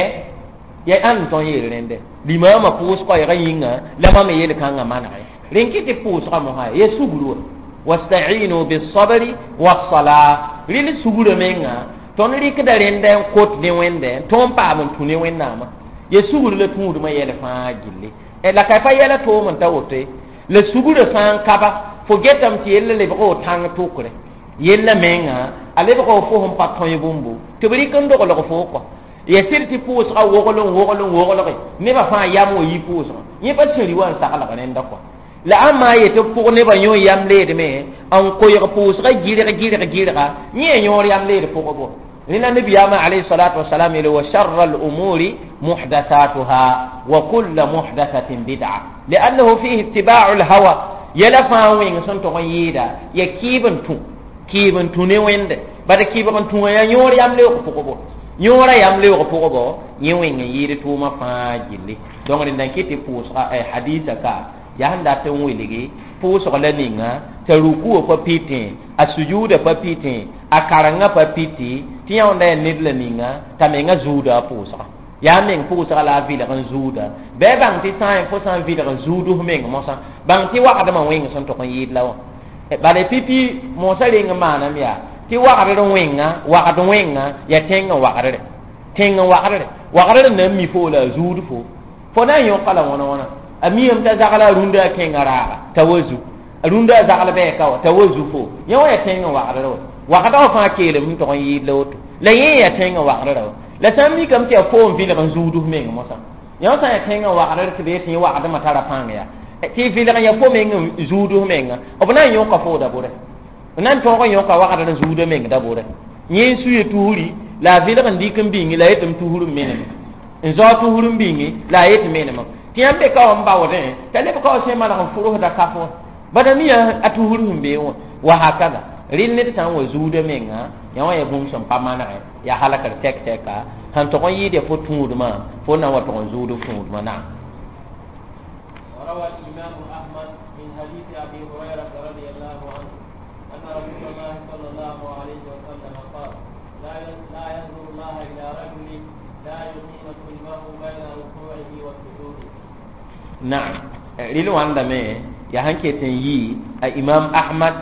ya an tõe yeel rẽnde limam pʋʋs ko ya yĩnga la mam yel kãngã maneg ya rẽn kɩ tɩ pʋʋsga mosã ya sugru wa wasta'inu bis-sabri was-salah rɩl sugrã menga tõnd rɩkda rẽnda n kot ne wẽnde tõnd paam n tũ ne wẽnnaamã ya sugr la tũudmã yɛl fãa gilli la ka pa yɛla toom n ta woto la sugrã sã n kaba fo getame tɩ yella lebga o tãng tʋkre yella menga a lebga o fo sẽn pa tõe bũmbu tɩ b rɩk n doglg fo kɔa ya sɩd tɩ pʋʋsga wogl n wogl n woglge nebã fãa yam wa yi pʋʋsgã yẽ pa tɩ rɩ wa n saglg rẽnda kɔa la a maa yetɩ pʋg nebã yõ yam leedme n koɛɛg pʋʋsga gɩrg gɩrg gɩrga yẽ yõor yam leed pʋgbo rẽna nabiyaamã alayhi salatu wasalam yele wa charra al umuri muhdathatuha wa kulla muhdathatin bid'a liannahu fihi ittiba'u lhawa yɛla fãa wẽng sẽn tog n yɩɩda ya kɩɩb n tũ kɩɩb n tũ ne wẽnde bad kɩɩbg n tũ wã ya yõor yam leoog pʋgbo yõora yam leoog pʋgbo yẽ wẽng n yɩɩd tʋʋmã fãa gilli donc rẽnda n kɩ tɩ pʋʋsga hadisa ka yaa sẽn dat n welge pʋʋsg la ninga t'a rukuã pa pitẽ a sujuuda pa pitẽ a karengã pa piti tɩ yã wẽnda ya ned la ninga t'a menga zuuda a pʋʋsga yaa meng pʋʋsga la a vɩlg n zuuda bɩ bãng tɩ sã n fo sã n vɩlg n zuudf meng mosã bãng tɩ wagdmã wẽng sẽn tʋg n yɩɩd la wã bala pipi mosa reng n maanam yaa tɩ wagdr wẽnga wagd wẽnga ya tẽng n wagdre tẽng n wagdre wagdr na n mi fo la a zuud fo fo na n yõka la wõna wõna a miyam t'a zagla a rũndã a kẽngã raaga t'a wa zu a rũndã a zagl bɛɛka wa t'a wa zu fo yẽ wa ya tẽng n wagdr wa wagda wa fãa keelem n tʋg n yɩɩd la woto la yẽ ya tẽng n wagdra wa la sã n mikame tɩ ya fo n vɩlg n zuudf meng mosã yã sã n ya tẽng n wagdr tɩ bee tɩ yẽ wagdmã tara pãng yaa tɩ vɩlg n ya fo meng n zuudf menga b na n yõka fo da bʋrɛ b na n tõog n yõka wagdr n zuudã meng da bʋrɛ yẽ suye tuusri la a vɩlg n dɩk n bĩngi la a yetɩ m tuusr n meneme n zao tuusr n bĩngi la a yetɩ menema tɩ yãmb be ka wa n baoodẽ t'a leb ka wa sẽ maneg n fʋrsda kafẽ bada mi a tuusr sẽn bee wã wa hakaza rin ne tan wa zuuda menga ya wa ya bum som pamana ya halakar tek teka han to yi de fo tuuduma fo na wa to zuudu tuuduma na وروى الإمام أحمد من حديث أبي هريرة رضي الله عنه أن رسول الله صلى الله عليه وسلم قال لا لا ينظر الله إلى رجل لا يقيم صلبه بين ركوعه وسجوده. نعم ريلو عندما يا هنكي تنيي الإمام أحمد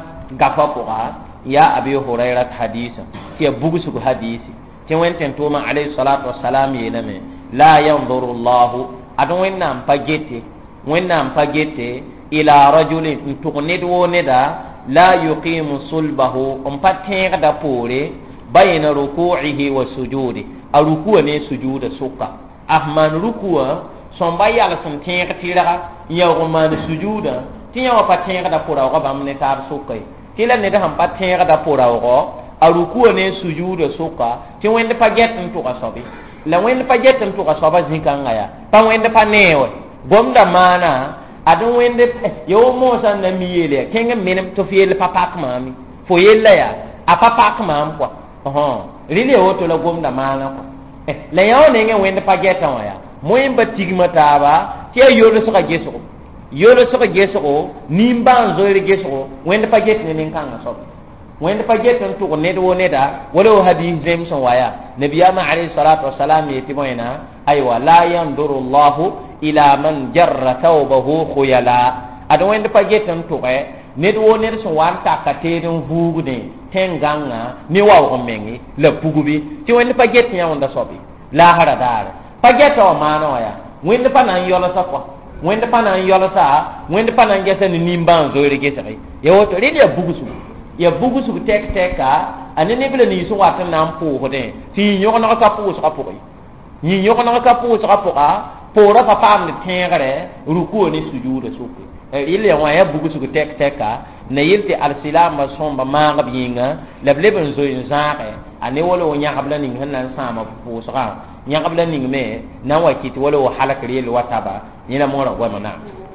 غفا يا أبي هريرة حديث كي بوغسو حديث كي وين تنتوما عليه الصلاة والسلام ينمي لا ينظر الله أدوين نام فجيتي وين نام فجيتي إلى رجل تغند وندا لا يقيم صلبه أمبتين دا بوري بين ركوعه وسجوده الركوع ني سجود سوكا أحمان ركوع سنبايا لسنتين كتيرا يوغمان سجودا تيا وفتين دا بورا وغبام نتار سوكا tila ne da han patenga da porawo aruku ne sujuda soka ti wende paget ntu ka sobi la wende paget ntu ka soba zinkanga ya pa wende panewe gomda mana adun wende yo mo san na miyele kenga menem to fiele papa mami fo yella ya a papa mam kwa oh rile woto la gomda mana kwa eh la yawo ne nge wende paget wa ya moyimba tigmata ba ti yolo soka geso yolo soka geso nimban zoire geso wende paget ne ninkanga so wende paget ntu ko ne do ne da wala hadith zemson waya nabiyama alayhi salatu wassalam yetimoina aywa la yanzuru allah ila man jarra thawbahu khuyala ado wende paget ntu ko ne do ne so wanta ka tedin hugude tenganga ni wa ko mengi la pugubi ti wende paget nya wonda sobi la hara dare paget o mano ya wende panan yolo sokwa wende panan yolo sa wende panan gesa ni nimban zoire gesa ya woto redi ya bugusu ya bugusu tek teka anene bele ni so watan nan po hode ti nyoko na ka po so ka po ni nyoko na ka po so ka po ka pora papa am ne tengare ruku ni sujudu suku e ile wa ya bugusu tek teka na yilte al silama somba ma ga binga lebleben zo yin zaare ane wala o nyaabla ning hanan sama po so ka nyaabla ning me na wa kiti wala o halakri le wataba ni na mora wa mana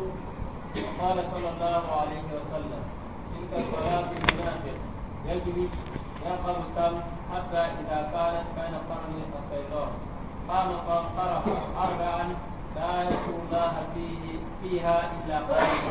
قال صلى الله عليه وسلم تلك صلاة المنافق يجري يقرأ الدم حتى إذا كانت بين قرنه الشيطان قام فانقرأ أربعا لا يذكر الله فيه فيها إلا قليلا.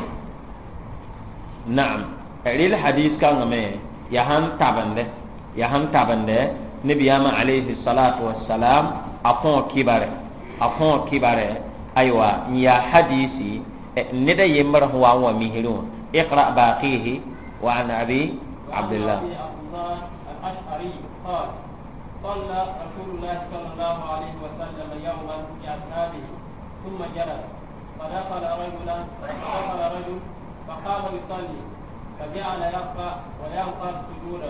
نعم الحديث حديث كان ما يهم تابنده يهم تابنده نبي عليه الصلاة والسلام أفون كباره أفون كباره أيوة يا حديثي ندى يمره هو ومهلون اقرأ باقيه وعن أبي عبد الله الأشعري قال صلى رسول الله صلى الله عليه وسلم يوما بأصحابه ثم جلس فدخل رجلا فدخل رجل فقام يصلي فجعل يرفع وينقض سجوده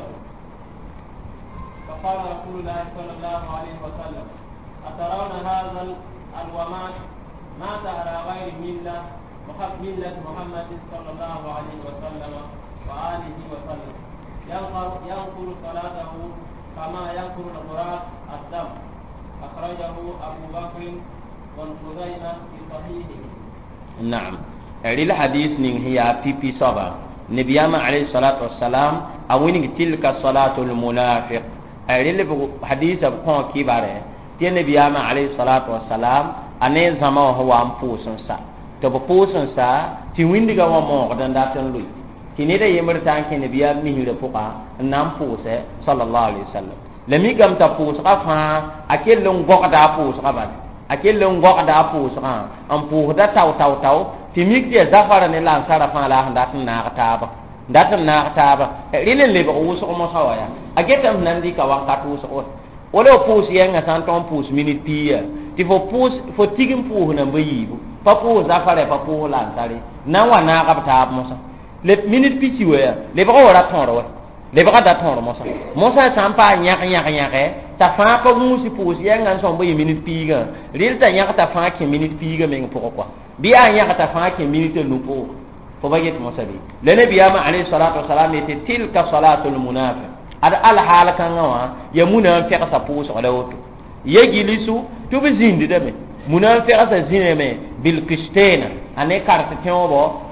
فقال رسول الله صلى الله عليه وسلم أترون هذا الومات مات على غير ملة ملة محمد صلى الله عليه وسلم وآله وسلم ينقل صلاته كما ينقل الغراب الدم أخرجه أبو بكر والخزيمة في صحيحه. نعم الحديث حديث هي في في صبا نبينا عليه الصلاة والسلام أوين تلك صلاة المنافق الحديث حديث بكون كباره تي نبينا عليه الصلاة والسلام أني زمان هو أم فوسن سا تبو فوسن سا تي ويندغا ومو غدان داتن لوي تي نيدا يمر تانكي نبيا ميهير فوقا نام فوسه صلى الله عليه وسلم لمي غام تا فوس قفا اكيل لون غودا فوس قبا اكيل لون غودا فوس قا ام فودا تاو تاو تاو تي ميك دي زفار ني لان سارا فان لا داتن نا تابا داتن نا تابا ريلن لي بو وسو مو ساويا اجيتام ناندي كا وانكاتو وسو wala pus yenga san ton pus minute pia ti fo pus fo tigim pu na mbayibu pa pu za fare pa pu la tari na wana ka ta mosa le minute pi ci we le ba wala ton ro le ba da ton mosa mosa san pa nya nya nya ke ta fa pa mu si pus yenga son bayi minute pi ga ril ta nya ta fa ki minute pi ga men pour quoi bi a nya ta fa ki minute lu po fo ba yet mosa bi le nabi ya ma alayhi salatu wassalam ti tilka salatul munafiq ada al halakan wa ya munafiq sa pus wala woto yegilisu to be zindi deme munafiq sa zineme bil qistena ane carte tembo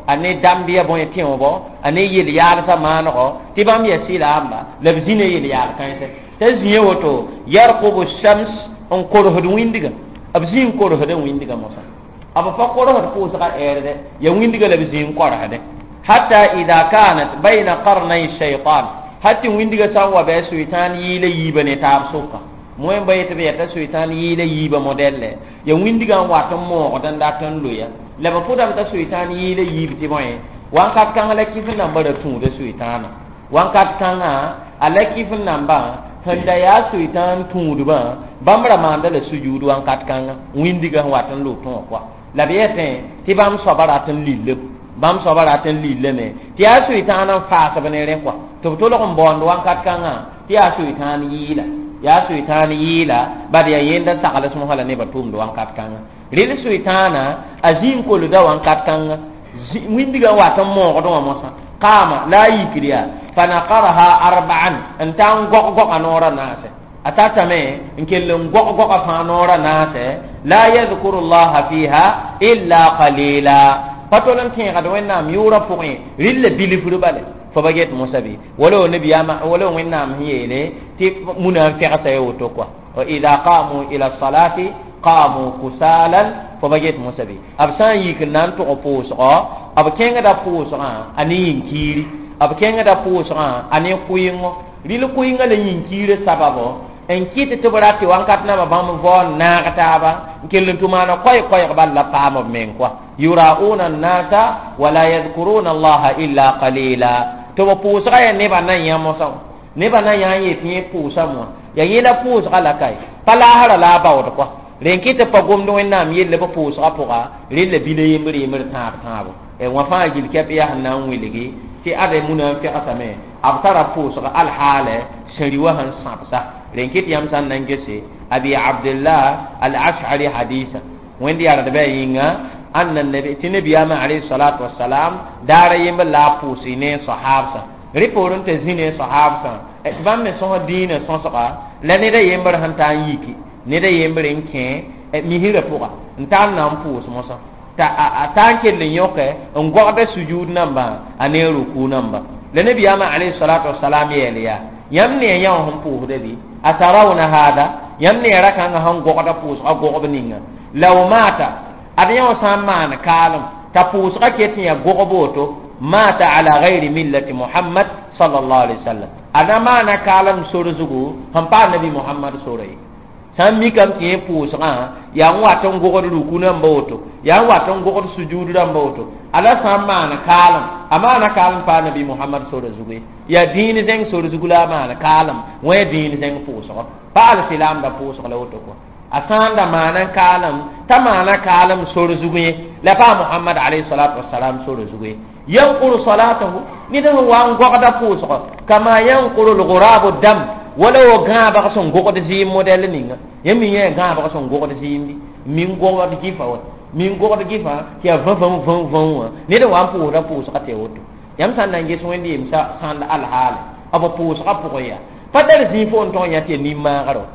ane dambiya bon tiwo bo ane yel yaar sa mano ti bam ya silamba la bizine yel yaar kan se taziye woto yarqubu shams on korhod windiga abzin korhod windiga mosa aba fa korhod ko sa erde ya windiga la bizin korhade hatta idha kanat bayna qarnay shaytan hatta windiga sawa be shaytan yile yibane tar suka moy bayete be ta shaytan yile yiba modelle ya windiga wato mo dan da tan loya la ba fudam ta shaytan yile yibti moy wan kat kan la kifin namba da tun da shaytan wan kat kan ala kifin namba handa ya shaytan tun duba bamra manda la sujudu wan kat kan windiga watan lo ton kwa la biyete ti bam sobara tan lille bam sobara tan lille me ti ya shaytan fa sa bane re kwa to to lo bon wan kat kan ti ya shaytan yila ya shaytan yila bad ya yenda sakala sumo hala ne batum do wan kat kan rele shaytana azim ko lu da wan kat kan windiga watan mo do mo sa qama la yikriya fanaqaraha arba'an antan gok gok anora nase atata me nkellon gok gok fa anora nase la yadhkuru Allah fiha illa qalila patolan tin ga wenna mi yura fuqi rille bilifuru bale fo baget musabi wala nabiyama wala wenna am yele ti munafiqa tayoto kwa wa idha qamu ila salati qamu kusalan fo baget musabi absan yik nan to oposo ab kenga da poso ani yinkiri ab kenga da poso ani kuyingo rilo kuyinga le yinkiri sababo en kiti to barati wankat na bam von na kataba kelin tumana koy koy balla pamo men kwa yurauna nasa wala yadhkuruna allaha illa qalila to poso ya ne banan ya mosa ne banan ya yi fi poso mo ya yela poso ala kai pala hala la bawo kwa renkite pagom do nam yelle ba poso apoga rille bile yimri yimri tab tabo e wa fa jil ke ya nan wiligi ti ade munan fi asame abtara poso al hale shariwa han sabsa renkite yam san nan gese abi abdullah al ash'ari hadisa wendi ara da yinga anna nabi tinabiyama alayhi salatu wassalam dara yimba la posi ne sahabsa riporun te zine sahabsa e bam me so dina so saka la ne da yimbar han tan yiki ne da yembre nke mi hira puga ntan nan pus mosa ta atanke le nyoke ngorda sujud namba ane ruku namba le nabi ama alayhi salatu wassalam yeliya yamne yaw hum pu de atarawna hada yamne raka nga han gorda pus a gorda ninga law mata adiyo samman kalam ta pus ka ketiya gorboto mata ala ghairi millati muhammad sallallahu alaihi wasallam adama na kalam surzugu hampa nabi muhammad sorai san mi kam ti pusra ya waton gogor ruku nan bawto ya waton gogor sujudu nan bawto ala samma na kalam amana kalam pa nabi muhammad sallallahu alaihi wasallam ya dini den sallallahu alaihi wasallam na kalam wa dini den pusra pa al silam da pusra la woto ko asanda mana kalam tamana kalam sallallahu alaihi wasallam la pa muhammad alaihi salatu wassalam sallallahu alaihi wasallam yanquru salatahu ni da wa ngogada pusra kama yanquru al-ghurabu dam wala wo gaba ko son gogo de zim model ninga yemi ye gaba ko son gogo de zim min gogo de gifa wa min gogo de gifa ki a van van van van ne de wan pu da pu sa te woto yam san nan geso wendi imsa san al hal aba pu sa pu ko ya padal zim fo on ya te ni ma garo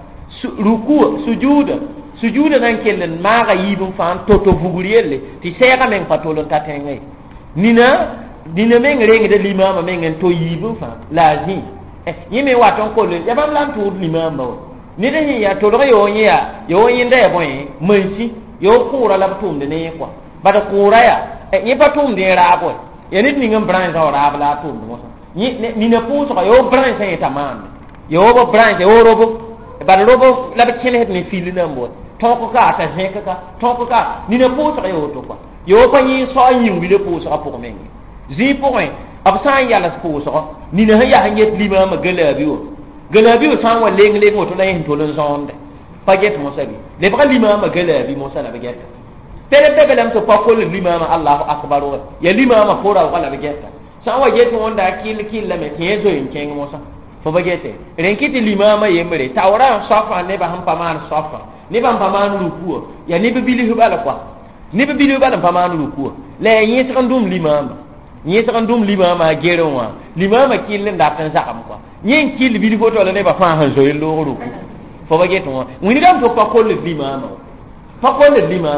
ruku sujuda sujuda nan kelen ma ga yibum fan toto vugurielle ti sega men patolo tatengai nina dina men rengi de limama men to yibum fan lazim yime waton ko le yabam lan tu limam ba ni de ya to do yo ya yo yin de boy mansi yo kura la tum de ne kwa ba da kura ya ni patum de ra boy ya ni ngam bran sa ra bla tum mo ni ni na pu so yo bran sa ta man yo bo bran yo robo ba robo la ba chele ni fili na mo to ko ka ta he ka to ko ka ni na pu so yo to kwa yo pa ni so yin wi le pu so apo men zi point absan ya la pu so ni na ya hanye limama galabi o galabi o san wa leng leng o to na hin to lon zonde paget mo sabi le ba limama galabi mo sala baget tere be belam to pakol limama allah akbar o ya limama fora wala baget san wa get wonda kil kil la me ke zo yin ken mo sa fo bagete renkiti limama yemre tawra safa ne ba ham paman safa ne ba paman ruku ya ne be bili hubala kwa ne be bili hubala paman ruku le yin san dum limama ni ta ndum limama geronwa limama killen da tan zakam kwa nyen kil bi foto la ne ba fa han zo yelo ru fo ba geto woni dam to pa ko le limama pa ko le limama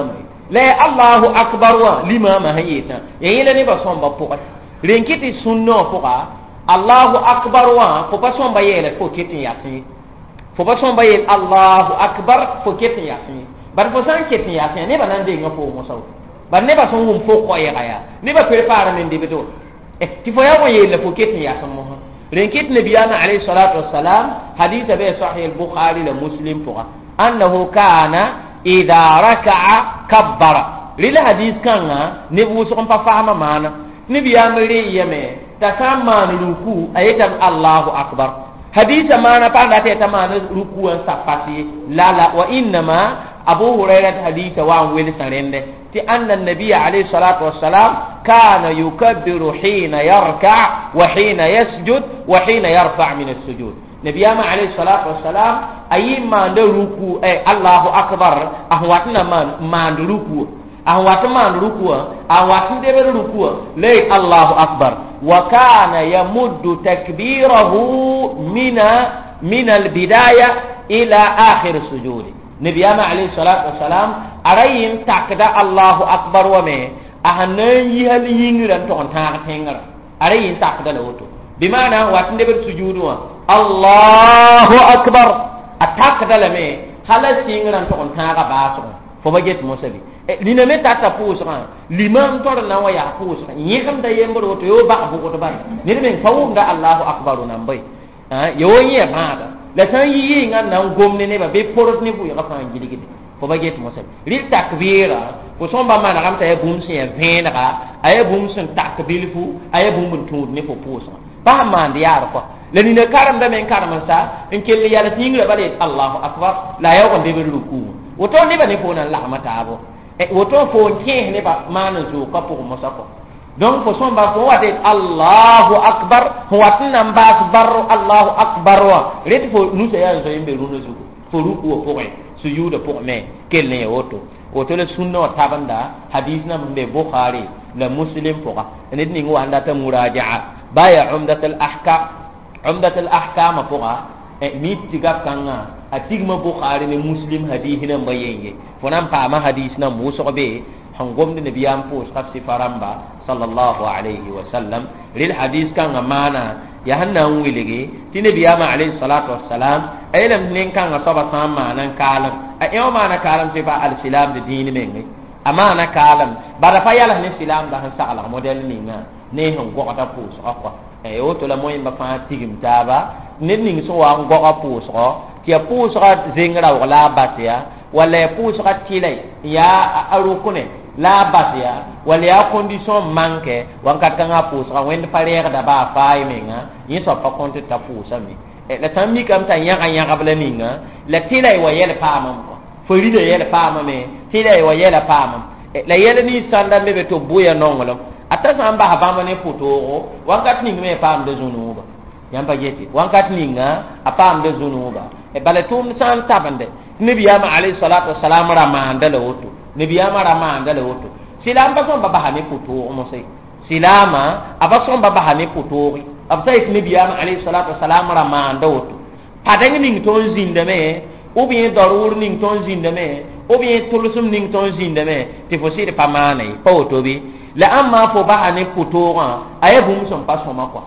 la Allahu akbar wa limama hayita ya yele ne ba son ba poka renkiti sunno poka Allahu akbar wa fo pa son ba yele fo kiti yasin fo pa son ba yele Allahu akbar fo kiti yasin bar fo san kiti yasin ne ba nan de ngapo mo saw bar ne ba son hum fo ko ya ya ne ba prepare men de beto eh ti fo ya wo yele fo kiti yasin mo renkit nabiyana alayhi salatu wassalam hadith bi sahih al-bukhari la muslim poka annahu kana idha raka'a kabbara lila hadith kanga ne bu so pa fahama mana ni biya mari yame ta sama ruku ayatam Allahu akbar hadith mana pa ndate ta mana ruku an safati lala wa inma abu hurairah hadith wa weli sarende ti anna an-nabiy alayhi salatu wassalam kana yukabbiru hina yarka' wa hina yasjud wa hina yarfa' min as-sujud nabiyama alayhi salatu wassalam ayima nda ruku eh Allahu akbar ahwatna man man ruku ahwatna man ruku ahwatna de ruku lay Allahu akbar wa kana yamuddu takbirahu mina min al-bidaya ila akhir sujud nabiyama alayhi salatu wassalam arayin takda Allahu akbar wa me ahanan yihal yingiran to ta tengara arayin takda lawoto bimana watna de sujudu wa Allahu akbar attack dalame hala singran to on taga baso fo baget mosabi e lina me tata pusra limam to na wa ya pusra yikam da yembo to yo ba bu ko to ba ni men fawu da Allahu akbar nan bai ha yo yi ba la tan yi ngan nan gomne ne ba be porot ni bu ya fa ngidi gidi fo baget mosabi ri takbira ko somba mana kam ta e bum sin e vena ka ay bum sin takbilifu ay bum bun tud ni fo pusra ba man diar ko leni ne karam da men karam sa en kelli yalla tingra bare Allahu akbar la yaw ko be ruku woto ne ba ne ko nan la mata bo e woto fo ke ne ba manan zo ka pour mo sako donc fo son ba fo wate Allahu akbar ho watna mbas barro Allahu akbar wa ret fo nu se ya zo yimbe runo zo fo ruku fo re sujuda pour me kelne woto woto le sunna tabanda hadith na be bukhari la muslim fo ka ne ni ngo anda ta muraja'a baya umdatul ahkam umdatul ahkam poa e mit tigap kanga atigma bukhari ne muslim hadith na mbayenge fonam pa ma hadith na muso be hangom de nabiyam po tafsir faramba sallallahu alayhi wa sallam lil hadith kanga mana ya hanna wilege ti nabiyama alayhi salatu wassalam aylam nen kanga saba sama nan kalam a e mana kalam te ba al islam de dini mengi amana kalam bada fa yala ne islam da han sala model ni nga ne hon go ta po so akwa e o to la moy ba fa tigim taba ne ning so wa go ka po so ti po so zingra wala batia wala po so tilai ya arukune la batia wala ya condition manque wankat kanga po so wen pare da ba fay menga yi so pa konte ta po so mi e la tammi kam ta yaka yaka bla ninga la tilai wa yele pa mam ko fori de yele pa mam me tilai wa yele pa mam la yele ni sanda be to buya nongolo ata samba habama ne putoro wankat ninga me pam de zunuba yamba jeti wankat ninga apam de zunuba e balatum san tabande nabiyama alayhi salatu wassalam ramanda la woto nabiyama ramanda la woto silamba son baba hane putoro mo sai silama abason baba hane putori absay nabiyama alayhi salatu wassalam ramanda woto padang ning ton zinde me ou bien darur ning ton zinde me ou bien tulusum ning ton zinde me te fosire pamane pa woto bi la amma fo ba ne putora ay bum son pas so makwa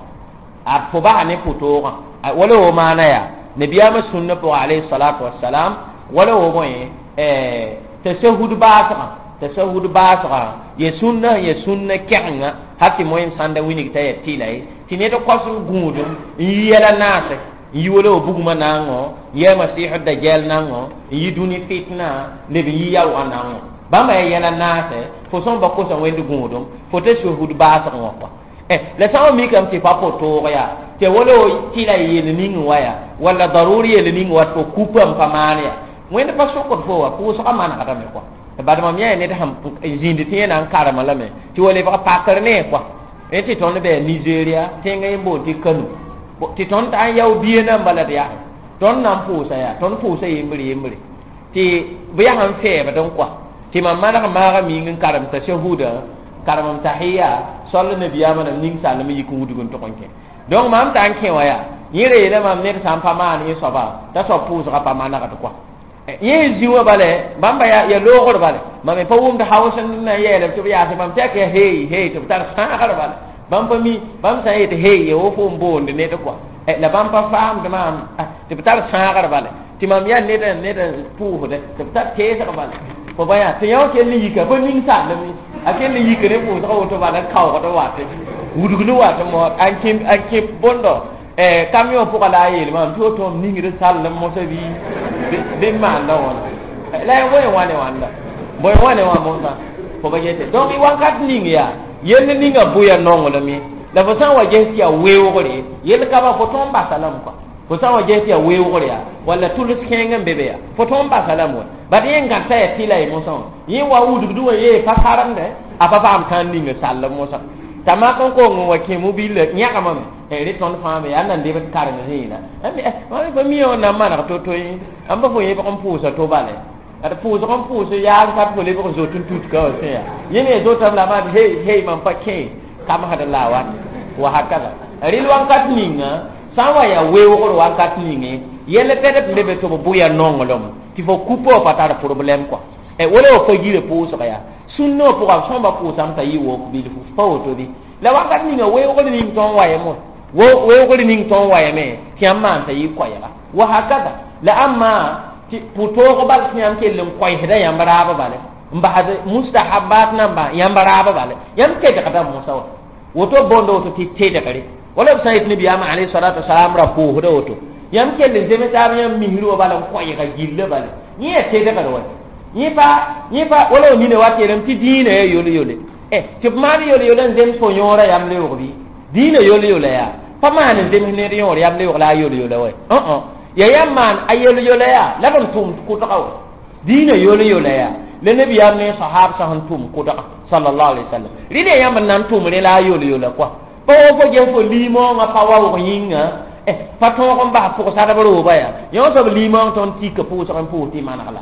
a fo ba ne putora wala o mana ya nabiyama sunna po alayhi salatu wassalam wala o boy eh tashahhud ba'a tashahhud ba'a ye sunna ye sunna kenga hatti moyen sanda wini ta ya tilai tineto kwasu gudum yela nase yiwole o buguma nango ye masihu dajjal nango yiduni fitna ne bi yaw anango bamba yela nase fo son ba ko son wendu gudum fo tashahhud ba'a ko eh la sawo mi kam ti papo to ya te wolo tilai yele ningu waya wala daruri yele ningu wat ko kupam pamania wende pa sokot fo wa ko so amana kata me ko e badama mi ne ta ham jindi tiena an karama la me ti wole ba pakar ne ko e ti ton be Nigeria tenga yimbo ti kanu ti ton ta yaw biye na balad ya ton nam fu sa ya ton fu sa yimbri yimbri ti biya han fe ba don ko ti mamma na ma ga mi ngin karam ta shahuda karam tahiyya sallu nabiyama na ning salam yi ku wudugun to konke donc mam ta an ke waya yire ne mam ne ta pama ni so ba ta so fu sa pama na ka to ko ye ziwa bale bamba ya ya logor bale mame pa wum da hausan na yele to ya se bam take hey hey to tar sa har bale bamba mi bam sa yete hey yo fo mbonde ne to quoi e la bamba fam de mam to tar sa har bale ti mam ya ne de ne de pu de to tar ke sa bale ko baya to yo ke ni ka ko ning sa le mi aken ni ke ne pu to to bale khaw ko to wa te wudu nu wa to mo an kim an kim bondo eh camion pour la yele mam to to ningi de sal mo se bi de man la won la wo wane wanda boy wane wa mo sa ko ba yete donc i wankat ningi ya yen ninga buya nongo la mi la fa san wa jensi ya wewo ko de yel ka ba foton ba salam ko ko san wa jensi ya wewo ko ya wala tulus kenga bebe ya foton ba salam wa ba de ngan ta ya tilai mo son yi wa wudu du ye fa haram de apa fa am kan ninga salam mo sa tama ko ko ngo wa ke mobile nya ka mam e ri ton fa me ya nan de ba karan ni na ami ma ba mi on na ma na to to yi am ba fo ye ba kom pusa to bale ada pusa kom pusa ya ka to le ba zo tun tut ka se ya yene zo tam la ma hey hey man pa ke kam hada lawan wa hakala ri wan kat ninga sawa ya we wo ko wan kat ninge yele pede lebe to bu ya nongolom ti fo kupo patara problem quoi e wole o fo gire pusa ka ya sunno pour am somba pour sam tayi wo ko bil fu fawto di la wakat ni nga we ko ni ton waye mo wo we ko ni ton waye me ti amman tayi ko ya wa hakada la amma ti puto ko bal ti am kelum ko heda yambara ba bale mba hada mustahabat namba yambara ba bale yam ke da kada musaw woto bondo to ti te da kare wala sayyid nabi ama alayhi salatu wassalam ra ko hodo woto yam kelle zeme tab yam mihiro bala ko ya ga gille bale ni te da kare wa ni pa ni pa wala ni ne wate ram ti dine yole yole eh ti mari yole yole zem fo nyora yam le wobi dine yole yole ya pa man zem ne yore yam le wala yole yole wa uh uh ya yam man ayole yole ya la ban tum ku to kaw dine yole yole ya le nabi yam ne sahab sa han tum ku to sallallahu alaihi wasallam ride yam nan tum ne la yole yole kwa pa wo fo je fo limo nga pa wa ko yinga eh pa to ko ba ko sa da baro ba ya yo so limo ton ti ka pu so kan pu ti manala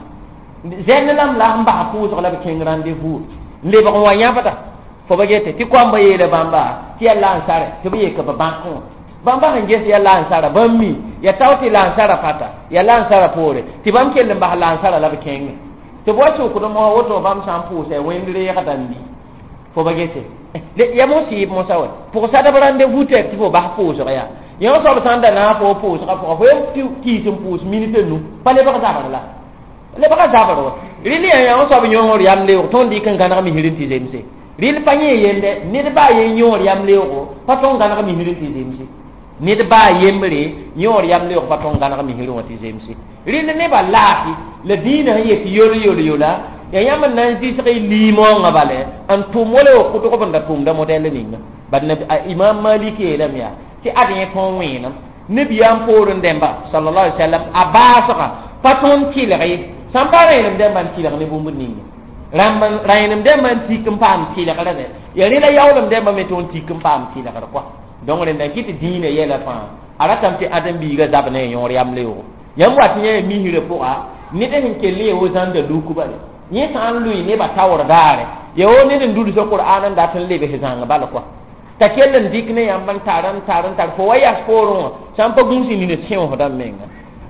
zenlam la mba pu so la ken rendez-vous le ba wa yabata fo ba gete ti kwamba yele bamba ti alla ansare to bi ka ba banko bamba han gese alla ansara bammi ya tawti la ansara pata ya la ansara pore ti bam kelle mba la ansara la ken to bo so ko do mo woto bam sam pu se wendire ya kadandi fo ba gete le ya mo si mo sawa pour ça da rendez-vous te ti fo ba pu so ya yo so ba sanda na fo pu so ka fo ti ti tum pu minute nu pale ba ka sa ba la le baka zabaro rili ya on so bi nyongor yam le ton di kan kana mi hirin ti zemse ril panye yende ni de ba ye nyor yam le ko paton kana mi hirin ti zemse ni de ba yembre nyor yam le ko paton kana mi hirin ti zemse ril ne ba laati le dina ye ti yori yori yola ya yam nan ti sai limo ngabale an tumole ko to ko banda tum da model ni nga bad nabi imam maliki elam ya ti adin ton wina nabi yam porun demba sallallahu alaihi wasallam abasa paton kilai sampare nem dem ban kila ne bumbu ni ramban rainem dem ban tikum pam kila kala ne yari la yawlam dem ban meton tikum pam kila kala kwa donc le ndakiti dine yela fa ara tamti adam bi ga zabne yor yam lewo yam wat nye mi hire po a ni de hin kele wo zanda du ku bale ni tan lui ne ba tawor dare ye o ne den dudu so qur'anan da tan lebe hizanga bala kwa ta kellen dikne yam ban taran taran tar fo waya sporo sampa gunsi ni ne tion hodam menga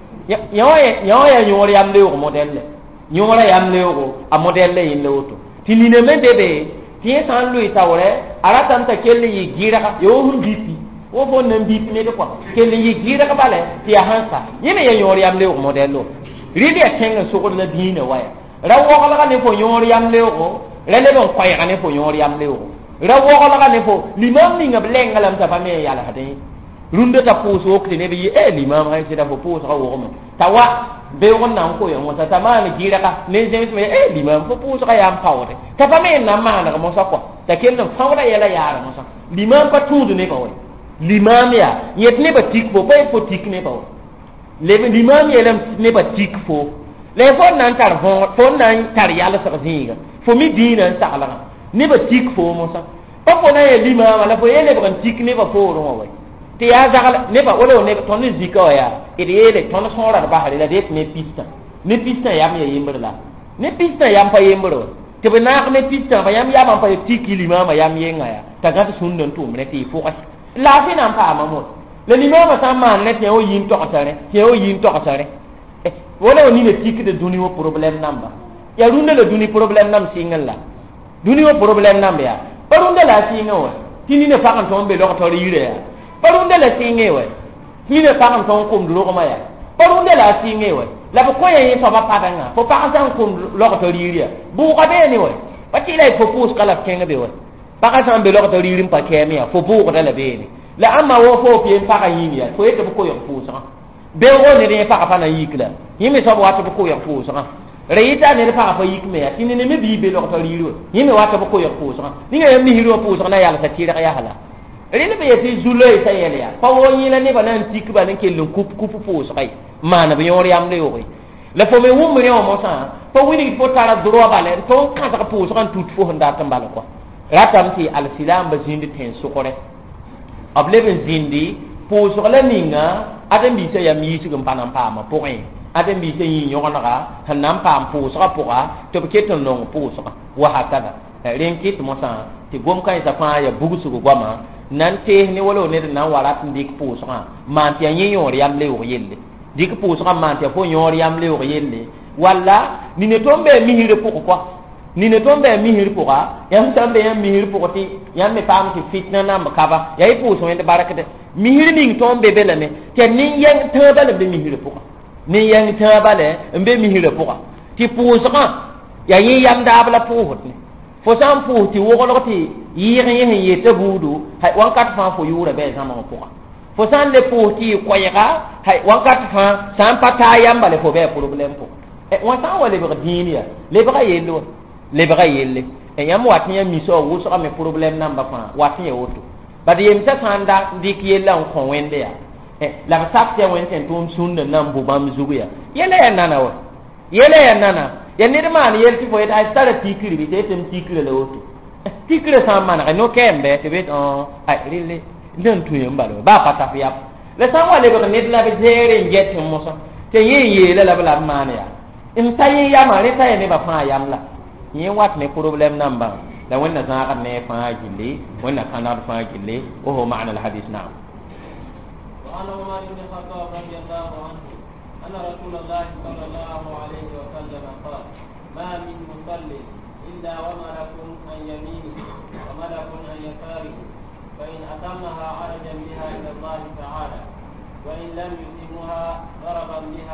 yawa yawa nyori yam lewo modelle nyora yam lewo a modelle yin lewoto tinine men debe tie san lui tawre ara tan ta kelle yi gira yo hun bipi wo fo nan bipi ne ko kelle yi gira ka bale ti hansa yene ya nyori yam lewo modello ridi atenga so ko na dina waya rawo kala ne fo nyori yam lewo rele don kwaya ka ne fo nyori yam lewo rawo kala ne fo limam ni ngablenga lam ta fame yala hadin runde ta puso ko ne bi e limam hay sida fo puso ka wo mo tawa be won nan ko yo mo ta tamani gira ka ne je me e limam fo puso ka yam pawde ta fa me na ma na mo sa ko ta ken no fawda yela yara mo sa limam pa tudu ne ko limam ya yet ne ba tik fo pa fo tik ne ba le limam yelam ne ba tik fo le fo nan tar ho fo nan tar yalla sa zinga fo mi dina sa ala ne ba tik fo mo sa pa fo na ye limam ala fo yele ba tik ne ba fo ro mo ti ya zagal ne ba wala ne ton zika ya ide yele ton sora ba hali la det ne pista ne pista yam ya yimber la ne pista yam pa yimber te be na ne pista ba yam yam pa tiki limama yam yenga ya ta ga sunnan tu ne ti fo la fi nan pa ma mo le limama sa man ne te o yin to tare te o yin to tare wala ni ne tik de duni wo problem namba ya runda le duni problem nam singal la duni wo problem namba ya parunda la singa wa tini ne fakan ton be lo to yire ya parunda la singa wa tini ne fakan ton kum du ko ma ya parunda la singa wa la ko ya yin so ba patanga fo pa san kum lo to yire bu ko be ni wa pati la fo pus kala kenga be wa pa san be lo to yire pa kemia fo bu ko la be ni la amma wo fo pi pa ka yimi ya fo ete ko yo pusa be wo ne ne pa ka pa na yikla yimi so ba to ko yo pusa reita ne pa fa yik me ya tini ne me bi be lo to yiro yimi wa to ko yo pusa ni ga mi hiro pusa na ya la tira ya hala rene be yeti zulay sayele ya pa wo yila ne ba nan tik ba nan ke lu kup kup pusa kai mana be yor yam le yo la fo me wum me o mo sa pa wini fo tara dro ba le to ka ta pusa kan tut fo handa tambala ko ratam ti al silam ba zindi ten sukore ableben zindi pusa la ninga adam bi se ya mi su gam panam pa ma point adam bi se yin yona ga hanam pam pusa poka to be keton non pusa wa hakada ren kit mo sa ti gom kai sa fa ya bugu su goma nan te ni wala ne nan warat ndik pusa man ti yin yor yam le o yelle dik pusa man ti fo yor yam le o yelle wala ni ne tombe mi hire poko kwa ni ne tombe mi hire poka yam tambe yam mi hire pokoti yam me pam ti fitna na makaba yai pusa wende barakade mi hire ning tombe belame te nin yang tabale be mi hire poka ni yang tabale mbe mi hire poka ti pusa ya yi yam dabla pohot ni fo sam pu ti wo ko ti yiri yin yi te budu hay wan kat fa fo yura be sama ko fo san le pu ti ko yaka hay wan kat fa sam pata yam bale fo be problem ko e wan sa wale be dinia le ba yelo le ba yelle e yam wati yam mi so wo so am problem namba fa wati e woto ba de yem ta sanda dik yella ko wende ya e la ba sak te wente tum sunna nam bu bam zugu ya yele ya nana wa yele ya nana ya ni ma ni yelti fo ita stara tikiri bi te tem tikiri le woto tikiri sa man ka no kembe te bet on ai rile ndan tu yem balo ba pata fi yap le sa wale ba ni la be jere nget mo so te yi yi le la bla man ya in tayi ya ma re tayi ne ba fa yam la yi wat ne problem namba la wonna za ka ne fa gille wonna kana fa gille o ho ma'na al hadith na wa ana umar ibn khattab radiyallahu anhu anna rasulullah sallallahu alaihi wa sallam qala ma min musalli illa wa malakun an yaminihi wa malakun an yasarihi fa in atammaha arajan biha ila Allah ta'ala wa in lam yutimmuha daraban biha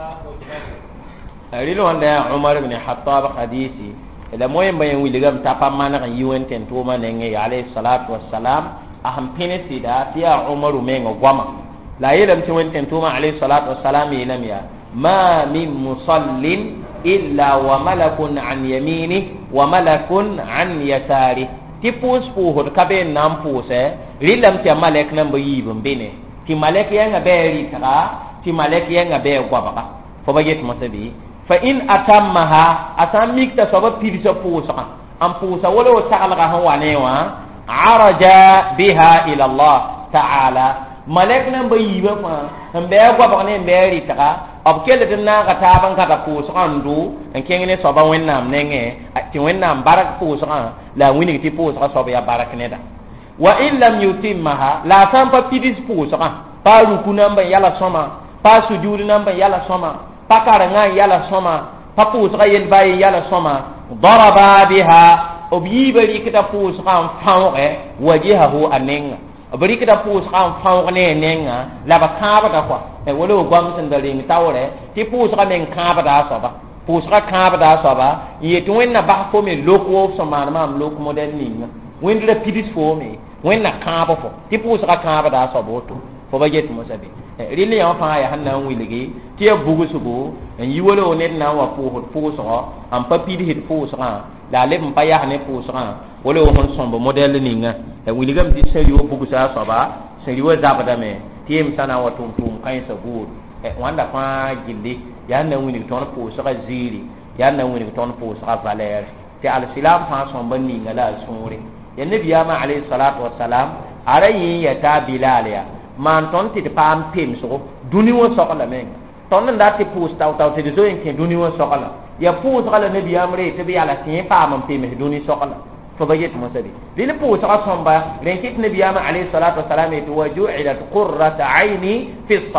wajhahu rilo wanda umar ibn khattab hadisi ila moyen bayen wiligam tapa mana kan yuwenten to manenge alayhi salatu wassalam aham penesi da tiya umaru mengo gwama la yelam ti wenten to ma alayhi salatu wassalam yelam ya ma min musallin illa wa malakun an yamini wa malakun an yasari ti pus pu hod kabe nam puse rilam ti malek nam bayi bene ti malek yanga beri taka ti malek yanga be gwaba fo baget masabi fa in atammaha asamik ta sabab pidisa pusa am pusa wala wa ta'ala ha wanewa araja biha ila Allah ta'ala malek nan bayi ba fa ambe gwa ba ne mberi taka ab kele tin na ka ta ban ka ta pusa andu en kengene so ba wennam nenge ti wennam barak pusa la wini ti pusa so ba ya barak ne da wa in lam yutimmaha la tampa pidis pusa pa ruku namba yala soma pa sujudi namba yala soma pakara nga yala soma papu sa yel bayi yala soma daraba biha obiyibari kita pus kan fawre wajihahu anenga bari kita pus kan fawre ne nenga la ba kaba da kwa e wolo gwam tan da ring tawre ti pus ka men kaba da soba pus ka kaba da soba yetu wenna ba fo me loko so man mam loko model ninga wendra pidis fo me wenna kaba fo ti pus ka kaba da soba to fo ba jet mo sabi rile ya fa ya hanna wiligi ti bugu sugo en yiwolo net na wa fu fu so am papi di fu so la le mpa ya ne fu so wolo hon sombo model ninga e wiligam ti seri wo bugu sa so ba seri wo zabada me ti em sana wa tum tum kan sa bur e wanda fa gilli ya na wini ton fu so ga ziri ya na wini ton fu so ga valer ti al silam fa so ban ninga la suri ya nabi ya ma alayhi salatu wassalam arayi ya ta bilal ya man ton ti pam pem so duni wo sokala men ton nda ti pus taw taw ti zo en ke duni wo sokala ya pus kala ne biamre te bi ala tin pam pem duni sokala fo bayet mo sabi dile pus ka somba ren kit ne biama alayhi salatu wassalam ti waju'ilat qurrat aini fi salat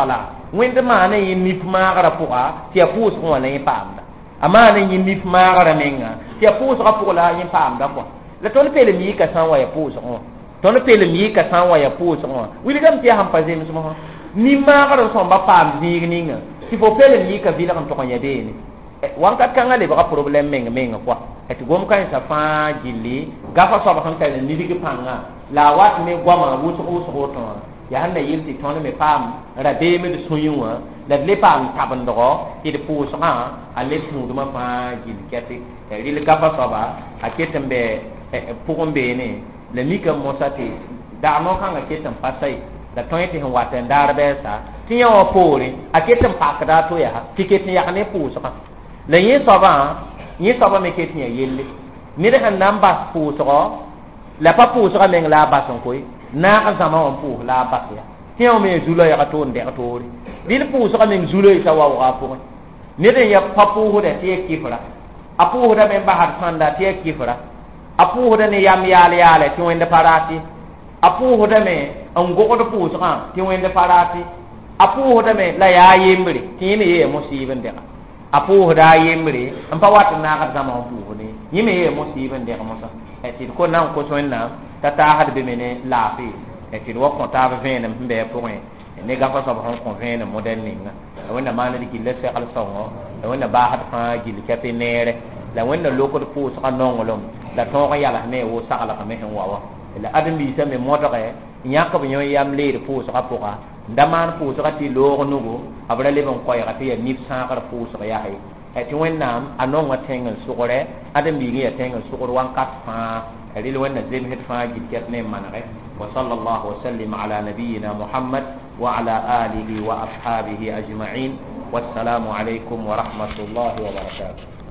wẽnd maana yẽ nif maagrã pʋga tɩ ya pʋʋsg wã la yẽ paamda a maana yẽ nif maagrã menga tɩ ya pʋʋsgã pʋg la yẽ paamda kɔa la tõnd pelem yɩka sã n wa ya pʋʋsg wã tõnd pelem yɩka sã n wa ya pʋʋsg wã wilgame tɩ yaa sẽn pa zems mosã nin-maagrã sõmba paam zĩig ninga tɩ fo pelem yɩka vɩlg n tʋg n ya beene wãnkat kãngã lebga problème meng menga kɔa tɩ gom-kãensã fãa gilli gafa soab sẽn tara nidg pãnga la a wat me goama wʋsg wʋsg woto wã yaa sẽn na yel tɩ tõnd me paam ra-beemd sũ-yẽ wã la d le paam tabendgɔ tɩ d pʋʋsgã a le tũudmã fãa gill kɛtɩ rɩl gafa soaba a ket n bɩ pʋgẽ beene la mika mosã tɩ dag no-kãngã ket n pa say la tõe tɩ sẽn wat n daar bɛɛsa tɩ yã wã poore a ket n pakda a to yaa tɩ ket n yag ne pʋʋsgã la yẽ soabã yẽ soabã me ket n ya yelle ned sẽn na n bas pʋʋsgɔ la pa pʋʋsgã meng la a bas n koe naag zãma wã n pʋʋs la a bas ya tɩ yã me zulã yaga tʋʋr n dɛg toore rɩl pʋʋsgã meng zulã yɩsa waooga a pʋgẽ ned n ya pa pʋʋsda tɩ ya kɩfra a pʋʋsda me n basd fãnda tɩ ya kɩfra a pʋʋsda ne yam yaal yaale tɩ wẽnd pa raatɩ a pʋʋsda me n gogd pʋʋsgã tɩ wẽnd pa raatɩ a pʋʋsda me la yaa yembre tɩ yẽ me yee mosɩɩb n dɛga a pʋʋsda a yembre n pa wat n naagd zãma n pʋʋsne yẽ me yee mosɩɩb n dɛg mosã tɩ d kon na n kos wẽnnaam t'a taasd be me ne laafɩ tɩ d wa kõ taab vẽenem sẽn bɩ a pʋgẽ ne gafa soab sẽn kõ vẽenem modɛl ninga la wẽnna maand gilla segl sõngo la wẽnna baasd fãa gill kɛpɩ neere la wẽnna lokd pʋʋsgã nonglem la tõog n yals ne wo saglg me sẽn wa wã la ãdem-biisã me modge n yãk b yõ yam leed pʋʋsgã pʋga n da maan pʋʋsgã tɩ loog nugu b ra leb n koɛɛga tɩ ya nif sãagr pʋʋsg yaa tɩ wẽnnaam a nongã tẽng n sʋgre ãdem-biig n ya tẽng n sʋgr wãnkat fãa rɩl wẽnna zemsd fãa gil kɛt ne n manege وصلى الله وسلم على نبينا محمد وعلى آله وأصحابه أجمعين والسلام عليكم ورحمة الله وبركاته